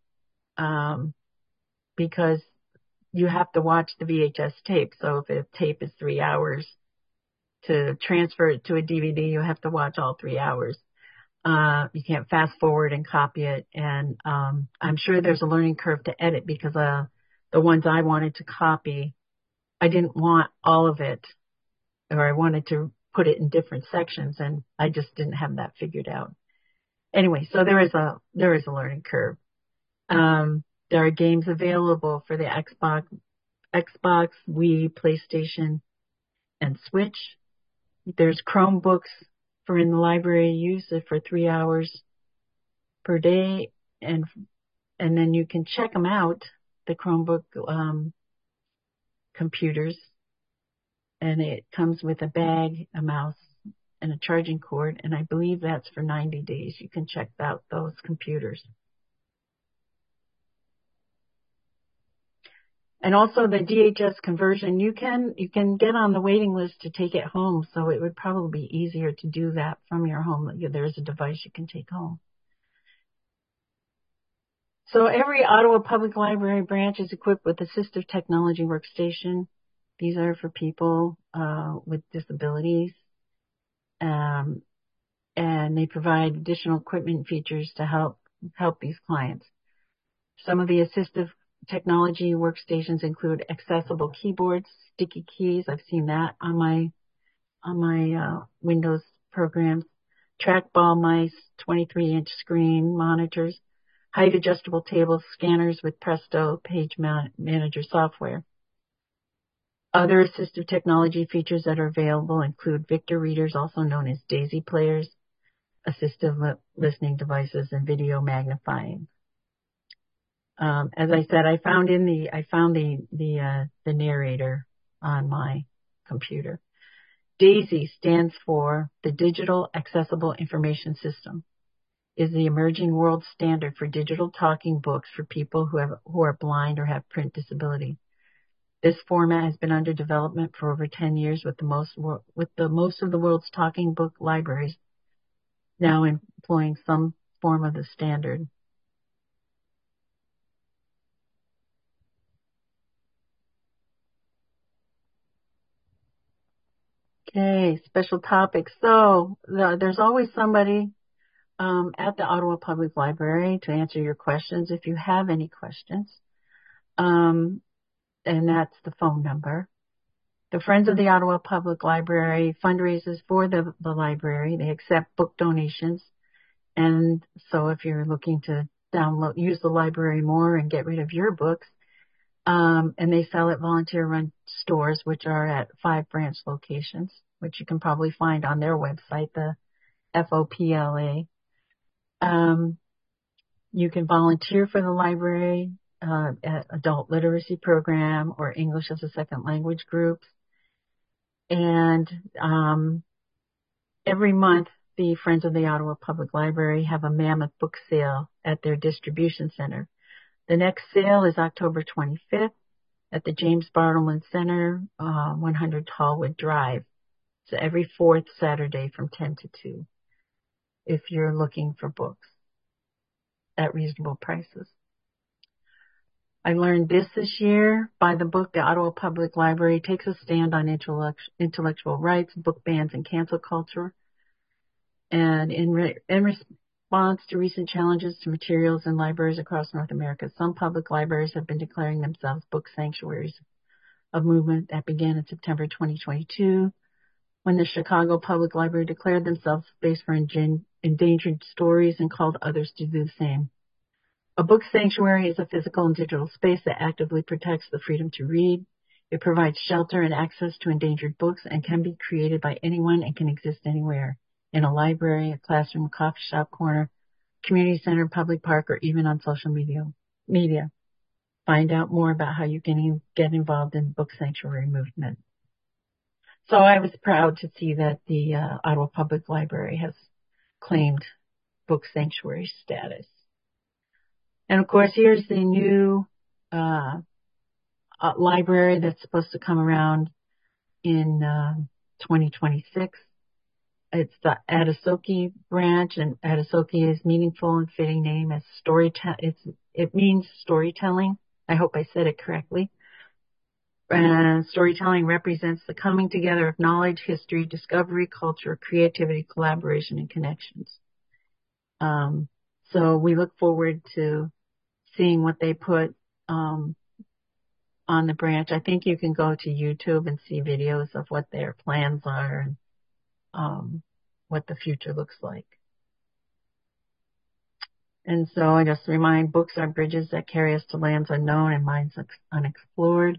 because you have to watch the VHS tape. So if a tape is 3 hours, to transfer it to a DVD, you have to watch all 3 hours. You can't fast forward and copy it. And I'm sure there's a learning curve to edit because the ones I wanted to copy, I didn't want all of it, or I wanted to put it in different sections, and I just didn't have that figured out. Anyway, so there is a learning curve. There are games available for the Xbox, Wii, PlayStation, and Switch. There's Chromebooks for in the library use for 3 hours per day, and then you can check them out, the Chromebook computers, and it comes with a bag, a mouse, and a charging cord, and I believe that's for 90 days. You can check out those computers. And also the DHS conversion, you can get on the waiting list to take it home, so it would probably be easier to do that from your home. There's a device you can take home. So every Ottawa Public Library branch is equipped with assistive technology workstation. These are for people with disabilities, and they provide additional equipment features to help these clients. Some of the assistive technology workstations include accessible keyboards, sticky keys. I've seen that on my Windows programs. Trackball mice, 23-inch screen monitors, height adjustable tables, scanners with Presto Page Manager software. Other assistive technology features that are available include Victor readers, also known as Daisy players, assistive listening devices, and video magnifying. As I said, I found the narrator on my computer. DAISY stands for the Digital Accessible Information System. Is the emerging world standard for digital talking books for people who are blind or have print disability. This format has been under development for over 10 years with most of the world's talking book libraries now employing some form of the standard. Okay, special topics. So there's always somebody at the Ottawa Public Library to answer your questions if you have any questions. And that's the phone number. The Friends of the Ottawa Public Library fundraises for the library. They accept book donations. And so if you're looking to use the library more and get rid of your books, and they sell at volunteer-run stores, which are at 5 branch locations, which you can probably find on their website, the FOPLA. You can volunteer for the library at adult literacy program or English as a second language groups. And every month, the Friends of the Ottawa Public Library have a mammoth book sale at their distribution center. The next sale is October 25th at the James Bartleman Center, 100 Tallwood Drive. So every fourth Saturday from 10 to 2 if you're looking for books at reasonable prices. I learned this year by the book, The Ottawa Public Library Takes a Stand on Intellectual Rights, Book Bans, and Cancel Culture. And in response to recent challenges to materials in libraries across North America, some public libraries have been declaring themselves book sanctuaries, a movement that began in September 2022, when the Chicago Public Library declared themselves a space for endangered stories and called others to do the same. A book sanctuary is a physical and digital space that actively protects the freedom to read. It provides shelter and access to endangered books and can be created by anyone and can exist anywhere, in a library, a classroom, a coffee shop corner, community center, public park, or even on social media. Find out more about how you can get involved in the book sanctuary movement. So I was proud to see that the Ottawa Public Library has claimed book sanctuary status. And of course, here's the new library that's supposed to come around in 2026. It's the Atasoki branch, and Atasoki is meaningful and fitting name as it means storytelling. I hope I said it correctly. Storytelling represents the coming together of knowledge, history, discovery, culture, creativity, collaboration, and connections. So we look forward to seeing what they put on the branch. I think you can go to YouTube and see videos of what their plans are and what the future looks like. And so I just remind, books are bridges that carry us to lands unknown and minds unexplored.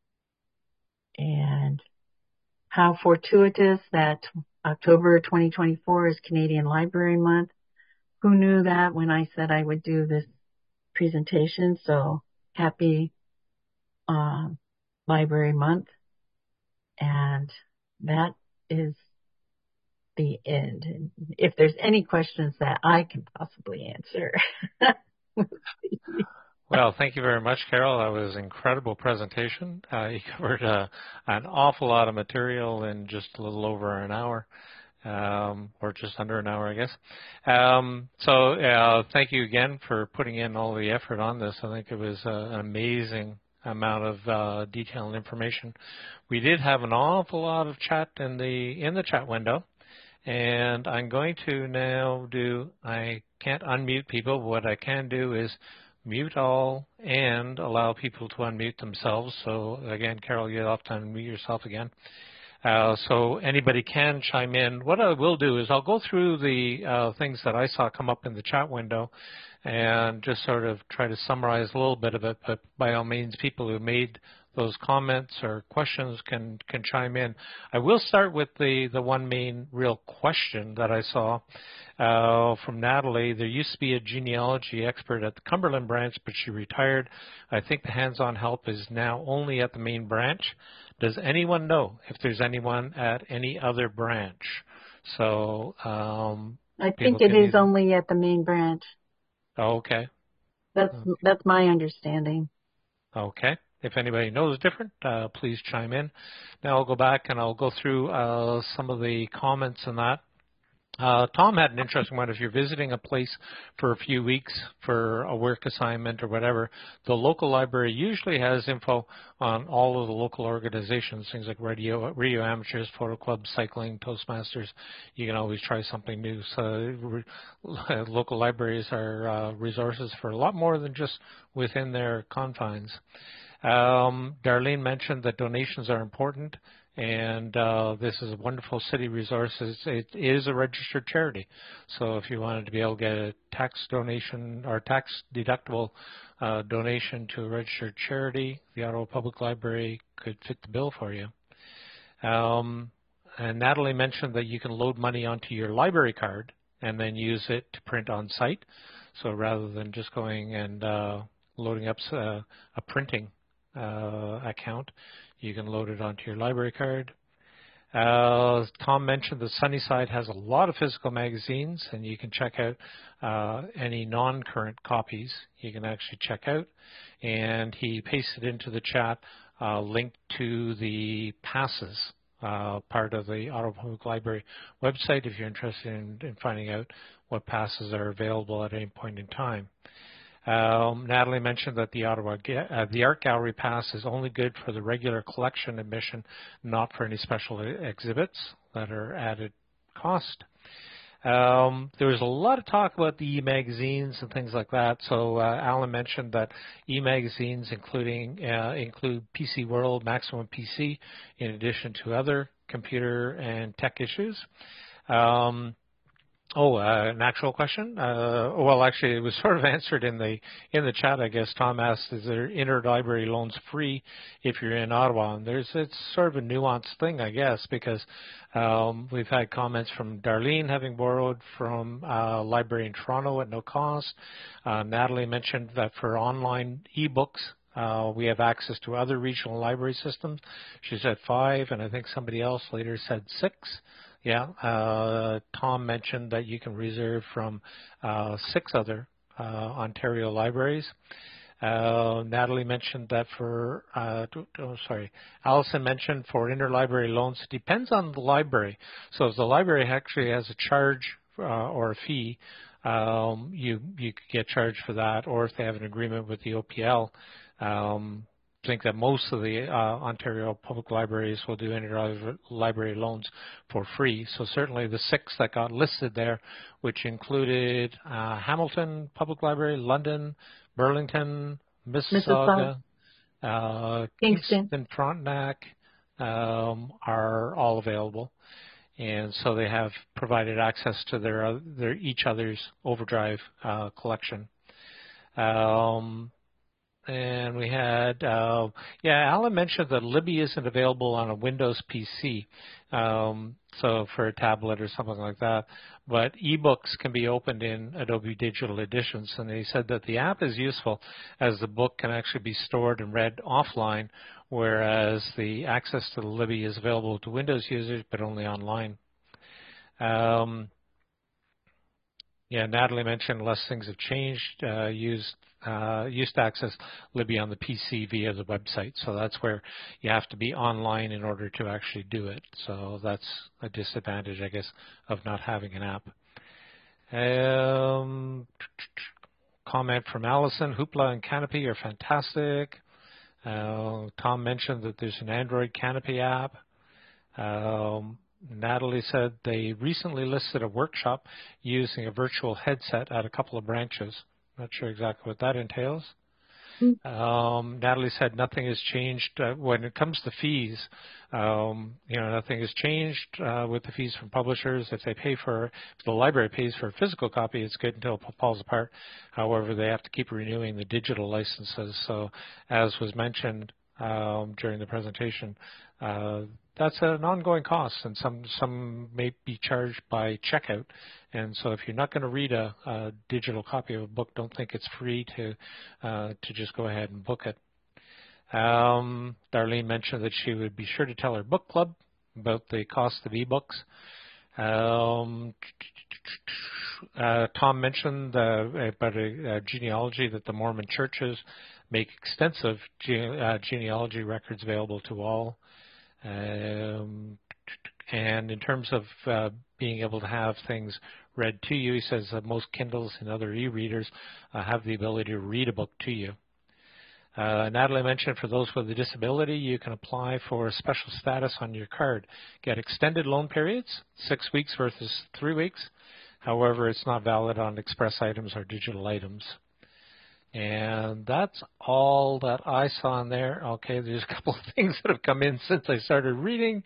And how fortuitous that October 2024 is Canadian Library Month. Who knew that when I said I would do this presentation? So happy Library Month. And that is the end. And if there's any questions that I can possibly answer. Well, thank you very much, Carol. That was an incredible presentation. You covered an awful lot of material in just a little over an hour, or just under an hour, I guess. So thank you again for putting in all the effort on this. I think it was an amazing amount of detail and information. We did have an awful lot of chat in the chat window, and I'm going to now I can't unmute people, but what I can do is mute all, and allow people to unmute themselves. So again, Carol, you'll have to unmute yourself again. So anybody can chime in. What I will do is I'll go through the things that I saw come up in the chat window and just sort of try to summarize a little bit of it. But by all means, people who made those comments or questions can chime in. I will start with the one main real question that I saw from Natalie. There used to be a genealogy expert at the Cumberland branch, but she retired. I think the hands-on help is now only at the main branch. Does anyone know if there's anyone at any other branch? So I think it is only at the main branch. Oh, okay. That's my understanding. Okay. If anybody knows different, please chime in. Now I'll go back and I'll go through some of the comments on that. Tom had an interesting one. If you're visiting a place for a few weeks for a work assignment or whatever, the local library usually has info on all of the local organizations, things like radio amateurs, photo clubs, cycling, Toastmasters. You can always try something new. So local libraries are resources for a lot more than just within their confines. Darlene mentioned that donations are important. And this is a wonderful city resource. It is a registered charity. So if you wanted to be able to get a tax donation or tax deductible donation to a registered charity, the Ottawa Public Library could fit the bill for you. And Natalie mentioned that you can load money onto your library card and then use it to print on site. So rather than just going and loading up a printing account, you can load it onto your library card. Tom mentioned that Sunnyside has a lot of physical magazines, and you can check out any non-current copies you can actually check out. And he pasted into the chat a link to the passes part of the Ottawa Public Library website if you're interested in finding out what passes are available at any point in time. Natalie mentioned that the Art Gallery pass is only good for the regular collection admission, not for any special exhibits that are added cost. There was a lot of talk about the e-magazines and things like that. So Alan mentioned that e-magazines include PC World, Maximum PC, in addition to other computer and tech issues. An actual question? Well, actually, it was sort of answered in the chat, I guess. Tom asked, is there interlibrary loans free if you're in Ottawa? And it's sort of a nuanced thing, I guess, because we've had comments from Darlene having borrowed from a library in Toronto at no cost. Natalie mentioned that for online e-books, we have access to other regional library systems. She said 5, and I think somebody else later said 6. Yeah, Tom mentioned that you can reserve from 6 other Ontario libraries. Natalie mentioned that Allison mentioned for interlibrary loans, it depends on the library. So if the library actually has a charge or a fee, you could get charged for that, or if they have an agreement with the OPL, I think that most of the Ontario public libraries will do interlibrary loans for free. So certainly the 6 that got listed there, which included Hamilton Public Library, London, Burlington, Mississauga, Kingston, Frontenac, are all available. And so they have provided access to their each other's Overdrive collection. And we had, Alan mentioned that Libby isn't available on a Windows PC, so for a tablet or something like that. But ebooks can be opened in Adobe Digital Editions, and he said that the app is useful as the book can actually be stored and read offline, whereas the access to the Libby is available to Windows users, but only online. Natalie mentioned less things have changed. Used to access Libby on the PC via the website, so that's where you have to be online in order to actually do it. So that's a disadvantage, I guess, of not having an app. Comment from Allison, Hoopla and Canopy are fantastic. Tom mentioned that there's an Android Canopy app. Natalie said they recently listed a workshop using a virtual headset at a couple of branches. Not sure exactly what that entails. Mm. Natalie said nothing has changed when it comes to fees. Nothing has changed with the fees from publishers. If the library pays for a physical copy, it's good until it falls apart. However, they have to keep renewing the digital licenses. So, as was mentioned during the presentation, that's an ongoing cost, and some may be charged by checkout. And so, if you're not going to read a digital copy of a book, don't think it's free to just go ahead and book it. Darlene mentioned that she would be sure to tell her book club about the cost of ebooks. Tom mentioned about a genealogy that the Mormon churches make extensive genealogy records available to all. And in terms of being able to have things read to you, he says that most Kindles and other e-readers have the ability to read a book to you. Natalie mentioned for those with a disability, you can apply for special status on your card. Get extended loan periods, 6 weeks versus 3 weeks. However, it's not valid on express items or digital items. And that's all that I saw in there. Okay, there's a couple of things that have come in since I started reading.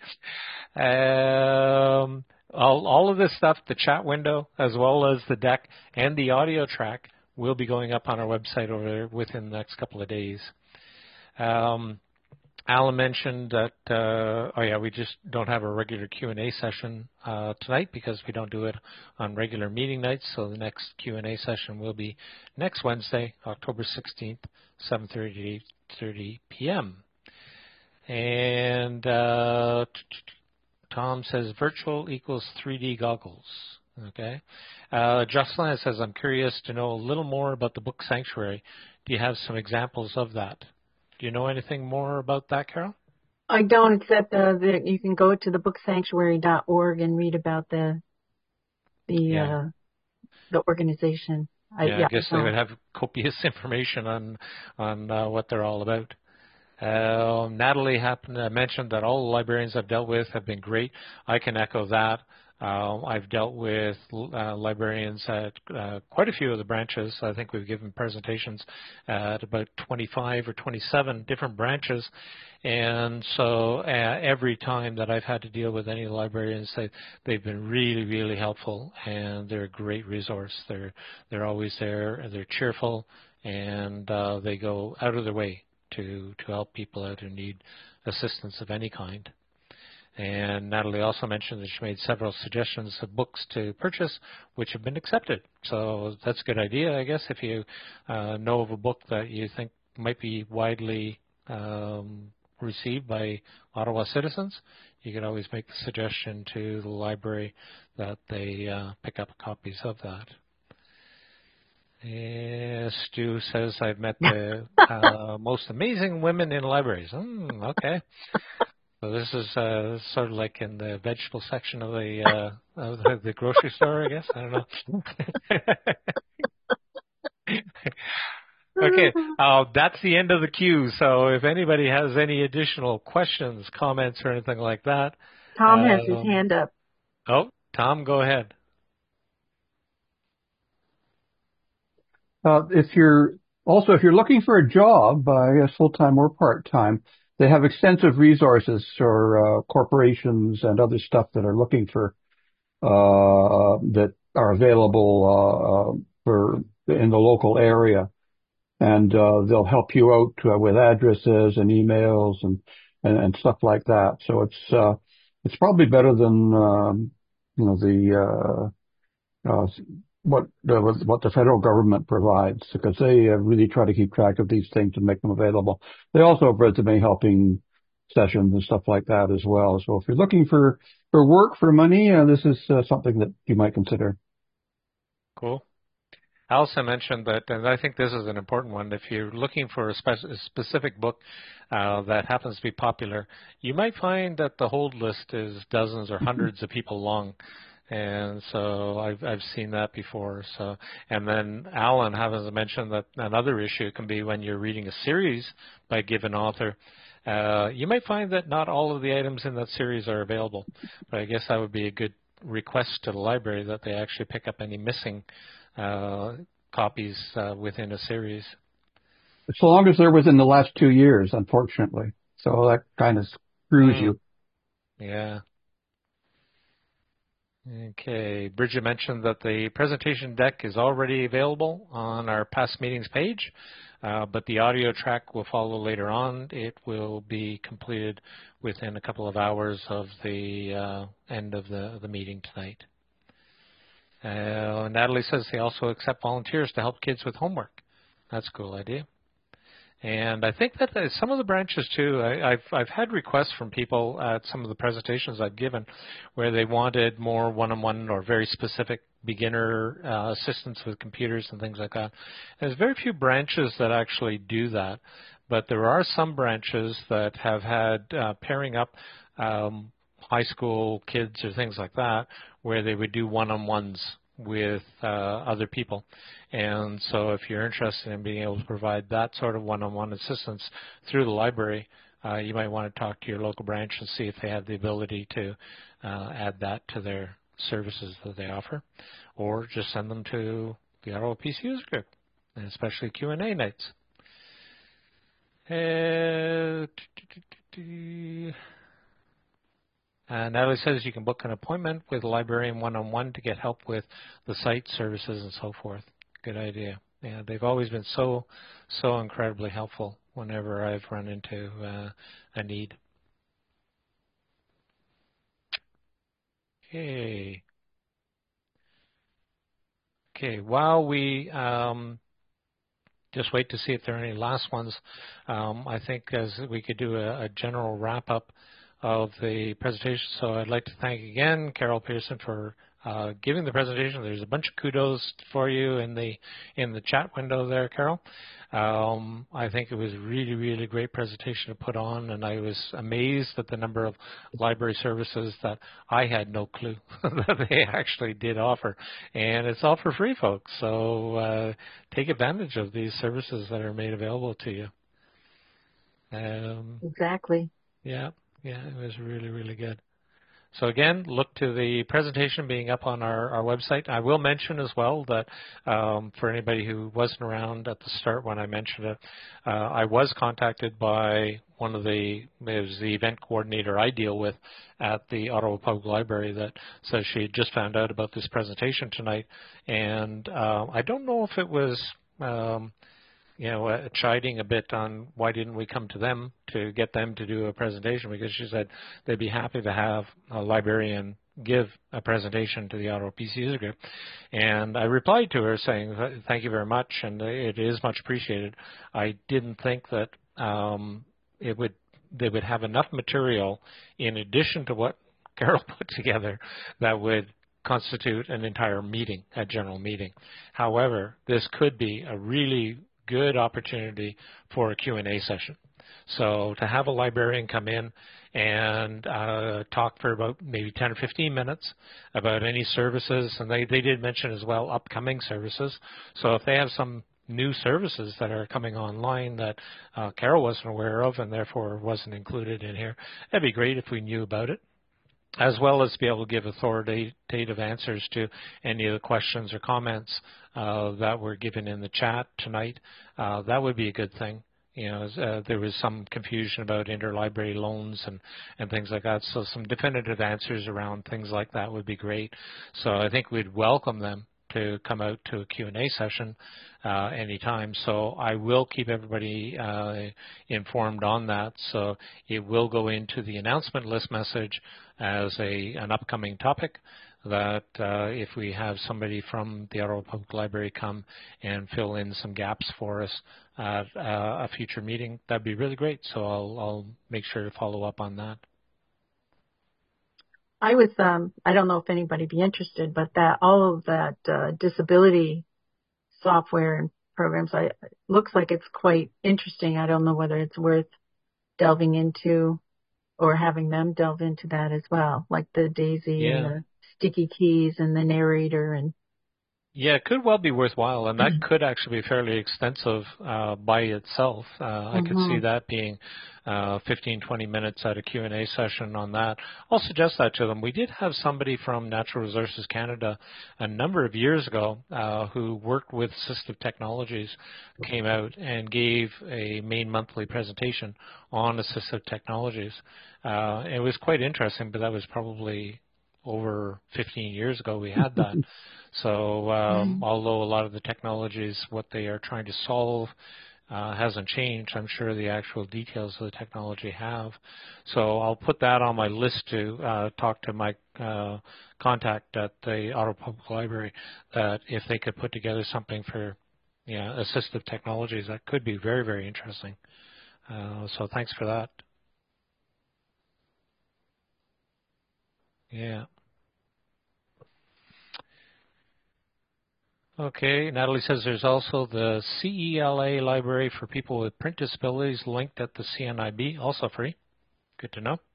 All of this stuff, the chat window, as well as the deck and the audio track, will be going up on our website over there within the next couple of days. Alan mentioned that, we just don't have a regular Q&A session tonight because we don't do it on regular meeting nights. So the next Q&A session will be next Wednesday, October 16th, 7:30 to 8:30 p.m. And Tom says virtual equals 3D goggles. Okay. Jocelyn says, I'm curious to know a little more about the Book Sanctuary. Do you have some examples of that? Do you know anything more about that, Carol? I don't, except that you can go to thebooksanctuary.org and read about the organization. I guess they would have copious information on what they're all about. Natalie happened to mention that all the librarians I've dealt with have been great. I can echo that. I've dealt with librarians at quite a few of the branches. I think we've given presentations at about 25 or 27 different branches. And so every time that I've had to deal with any librarians, they've been really, really helpful, and they're a great resource. They're always there, and they're cheerful, and they go out of their way to help people out who need assistance of any kind. And Natalie also mentioned that she made several suggestions of books to purchase, which have been accepted. So that's a good idea, I guess. If you know of a book that you think might be widely received by Ottawa citizens, you can always make the suggestion to the library that they pick up copies of that. Stu says, I've met the most amazing women in libraries. Okay. So this is sort of like in the vegetable section of the grocery store, I guess. I don't know. Okay, that's the end of the queue. So if anybody has any additional questions, comments, or anything like that. Tom has his hand up. Oh, Tom, go ahead. If you're looking for a job, I guess full-time or part-time, they have extensive resources for corporations and other stuff that are looking for that are available in the local area, and they'll help you out with addresses and emails and stuff like that. So it's probably better than what the federal government provides, because they really try to keep track of these things and make them available. They also have resume helping sessions and stuff like that as well. So if you're looking for work, for money, this is something that you might consider. Cool. I also mentioned that, and I think this is an important one, if you're looking for a specific book that happens to be popular, you might find that the hold list is dozens or hundreds of people long. And so I've seen that before. So, and then Alan happens to mention that another issue can be when you're reading a series by a given author. You might find that not all of the items in that series are available. But I guess that would be a good request to the library that they actually pick up any missing copies within a series. So long as they're within the last 2 years, unfortunately. So that kind of screws you. Yeah. Okay. Bridget mentioned that the presentation deck is already available on our past meetings page, but the audio track will follow later on. It will be completed within a couple of hours of the end of the meeting tonight. Natalie says they also accept volunteers to help kids with homework. That's a cool idea. And I think that some of the branches too, I've had requests from people at some of the presentations I've given where they wanted more one-on-one or very specific beginner assistance with computers and things like that. There's very few branches that actually do that, but there are some branches that have had pairing up high school kids or things like that where they would do one-on-ones with other people. And so if you're interested in being able to provide that sort of one-on-one assistance through the library, you might want to talk to your local branch and see if they have the ability to add that to their services that they offer, or just send them to the Ottawa PC User Group, and especially Q&A nights. Natalie says you can book an appointment with a librarian one-on-one to get help with the site services and so forth. Good idea. Yeah, they've always been so incredibly helpful whenever I've run into a need. Okay. While we just wait to see if there are any last ones, I think as we could do a general wrap-up of the presentation. So I'd like to thank again Carol Pearson for giving the presentation. There's a bunch of kudos for you in the chat window there, Carol. I think it was really great presentation to put on, and I was amazed at the number of library services that I had no clue that they actually did offer. And it's all for free, folks. So take advantage of these services that are made available to you. Exactly. Yeah, it was really good. So again, look to the presentation being up on our website. I will mention as well that for anybody who wasn't around at the start when I mentioned it, I was contacted by it was the event coordinator I deal with at the Ottawa Public Library that says she had just found out about this presentation tonight. And I don't know if it was chiding a bit on why didn't we come to them to get them to do a presentation, because she said they'd be happy to have a librarian give a presentation to the Ottawa PC User Group. And I replied to her saying, thank you very much, and it is much appreciated. I didn't think that they would have enough material in addition to what Carol put together that would constitute an entire meeting, a general meeting. However, this could be a really good opportunity for a Q&A session. So to have a librarian come in and talk for about maybe 10 or 15 minutes about any services, and they did mention as well upcoming services. So if they have some new services that are coming online that Carol wasn't aware of and therefore wasn't included in here, that'd be great if we knew about it, as well as be able to give authoritative answers to any of the questions or comments that were given in the chat tonight. That would be a good thing. There was some confusion about interlibrary loans and things like that, so some definitive answers around things like that would be great. So I think we'd welcome them to come out to a Q&A session anytime. So I will keep everybody informed on that. So it will go into the announcement list message as an upcoming topic that if we have somebody from the Ottawa Public Library come and fill in some gaps for us at a future meeting, that'd be really great. So I'll make sure to follow up on that. I don't know if anybody'd be interested, but all of that disability software and programs, looks like it's quite interesting. I don't know whether it's worth delving into or having them delve into that as well, like the DAISY and the sticky keys and the narrator and Yeah, it could well be worthwhile, and that could actually be fairly extensive by itself. I could see that being 15, 20 minutes at a Q&A session on that. I'll suggest that to them. We did have somebody from Natural Resources Canada a number of years ago who worked with assistive technologies, came out and gave a main monthly presentation on assistive technologies. It was quite interesting, but that was probably over 15 years ago we had that. So although a lot of the technologies, what they are trying to solve hasn't changed, I'm sure the actual details of the technology have. So I'll put that on my list to talk to my contact at the Ottawa Public Library, that if they could put together something for assistive technologies, that could be very, very interesting. So thanks for that. Yeah. Okay, Natalie says there's also the CELA library for people with print disabilities linked at the CNIB, also free. Good to know.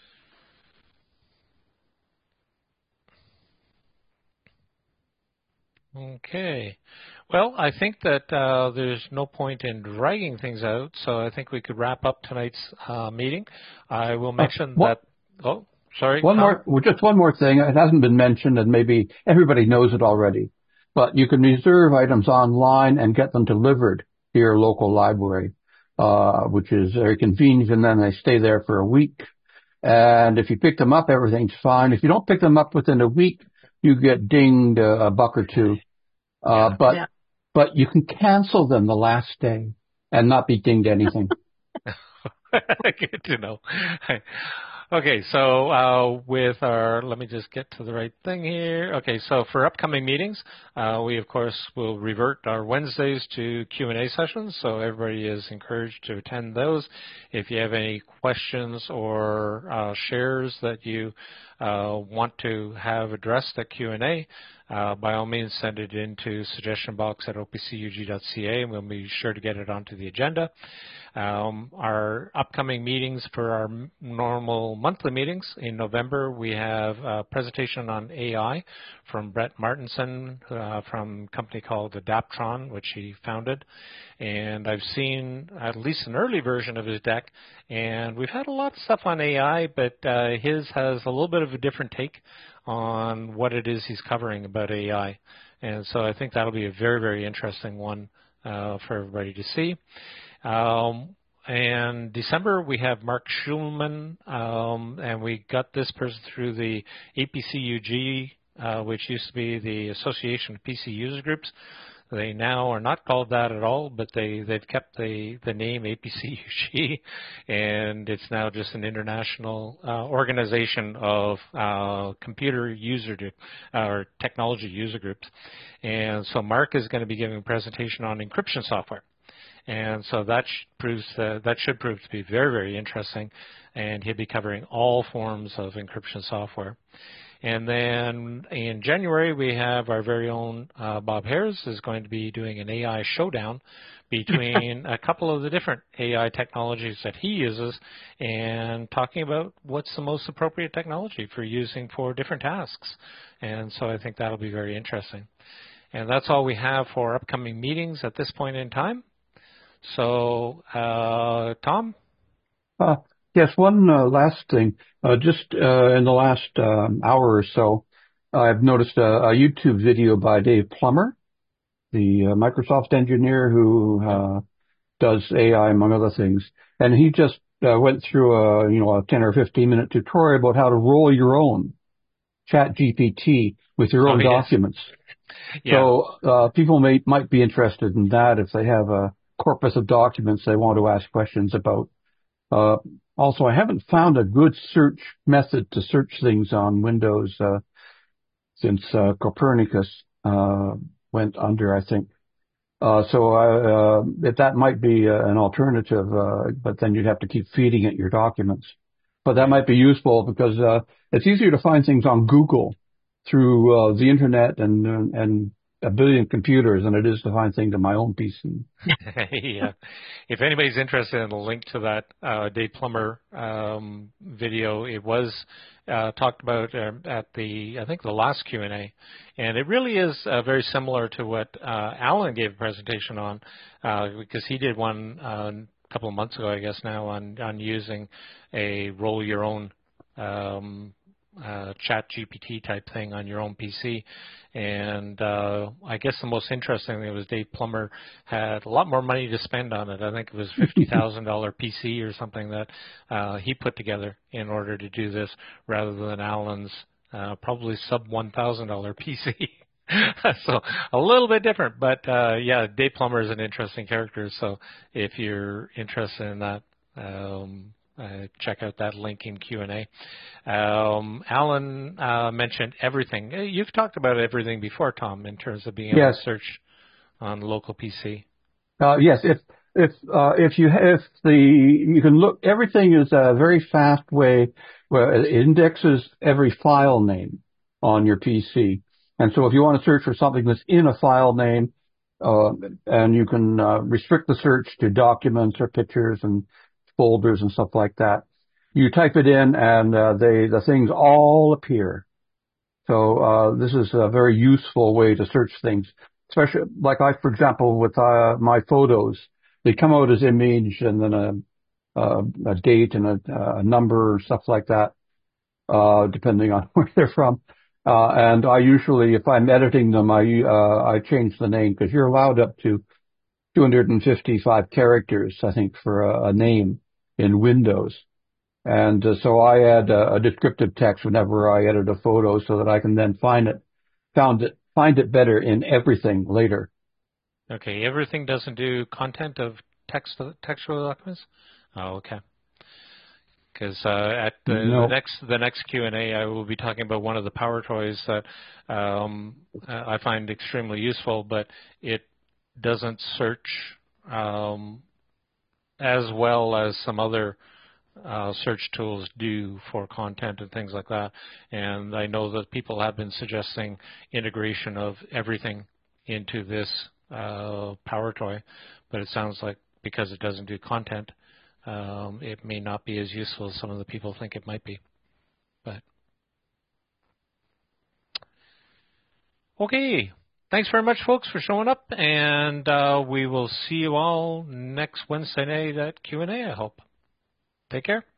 Okay. Well, I think that there's no point in dragging things out, so I think we could wrap up tonight's meeting. I will mention that... Oh, sorry. Just one more thing. It hasn't been mentioned, and maybe everybody knows it already. But you can reserve items online and get them delivered to your local library, which is very convenient, and then they stay there for a week. And if you pick them up, everything's fine. If you don't pick them up within a week, you get dinged a buck or two. But you can cancel them the last day and not be dinged anything. Good to know. Okay, so with our, let me just get to the right thing here. Okay, so for upcoming meetings, we of course will revert our Wednesdays to Q&A sessions, so everybody is encouraged to attend those. If you have any questions or shares that you want to have addressed at Q&A, by all means send it into suggestion box at opcug.ca, and we'll be sure to get it onto the agenda. Our upcoming meetings for our normal monthly meetings in November, we have a presentation on AI from Brett Martinson from a company called Adaptron, which he founded. And I've seen at least an early version of his deck, and we've had a lot of stuff on AI, but his has a little bit of a different take on what it is he's covering about AI. And so I think that'll be a very, very interesting one for everybody to see. And December, we have Mark Schulman, and we got this person through the APCUG, which used to be the Association of PC User Groups. They now are not called that at all, but they've kept the name APCUG, and it's now just an international organization of computer user or technology user groups. And so Mark is going to be giving a presentation on encryption software. And so that should prove to be very, very interesting, and he'll be covering all forms of encryption software. And then in January, we have our very own Bob Harris is going to be doing an AI showdown between a couple of the different AI technologies that he uses and talking about what's the most appropriate technology for using for different tasks. And so I think that'll be very interesting. And that's all we have for upcoming meetings at this point in time. So, Tom? Yes, one last thing. Just in the last hour or so, I've noticed a YouTube video by Dave Plummer, the Microsoft engineer who does AI, among other things. And he just went through a 10 or 15 minute tutorial about how to roll your own ChatGPT with your own documents. Yeah. So people might be interested in that if they have a corpus of documents they want to ask questions about. Also, I haven't found a good search method to search things on Windows since Copernicus went under, I think. So if that might be an alternative, but then you'd have to keep feeding it your documents. But that might be useful because it's easier to find things on Google through the internet and a billion computers than it is to find things on my own PC. Yeah. If anybody's interested in the link to that Dave Plummer video, it was talked about at I think the last Q&A, and it really is very similar to what Alan gave a presentation on, because he did one a couple of months ago, I guess now, on using a roll your own chat GPT type thing on your own PC. And I guess the most interesting thing was Dave Plummer had a lot more money to spend on it. I think it was $50,000 PC or something that he put together in order to do this, rather than Alan's probably sub $1,000 PC. So a little bit different, but yeah, Dave Plummer is an interesting character. So if you're interested in that, check out that link in Q&A. Alan mentioned everything. You've talked about everything before, Tom, in terms of being able to search on local PC. Yes, you can look, everything is a very fast way where it indexes every file name on your PC. And so if you want to search for something that's in a file name, and you can restrict the search to documents or pictures and folders and stuff like that. You type it in and the things all appear. So this is a very useful way to search things, especially like for example, with my photos. They come out as image and then a date and a number or stuff like that, depending on where they're from. And I usually, if I'm editing them, I change the name, because you're allowed up to 255 characters, I think, for a name in Windows. And so I add a descriptive text whenever I edit a photo, so that I can then find it better in everything later. Okay, everything doesn't do content of textual documents? Oh, okay. Because at the next Q&A, I will be talking about one of the Power Toys that I find extremely useful, but it doesn't search as well as some other search tools do for content and things like that. And I know that people have been suggesting integration of everything into this Power Toy, but it sounds like because it doesn't do content, it may not be as useful as some of the people think it might be. But okay. Thanks very much, folks, for showing up, and we will see you all next Wednesday night at Q&A, I hope. Take care.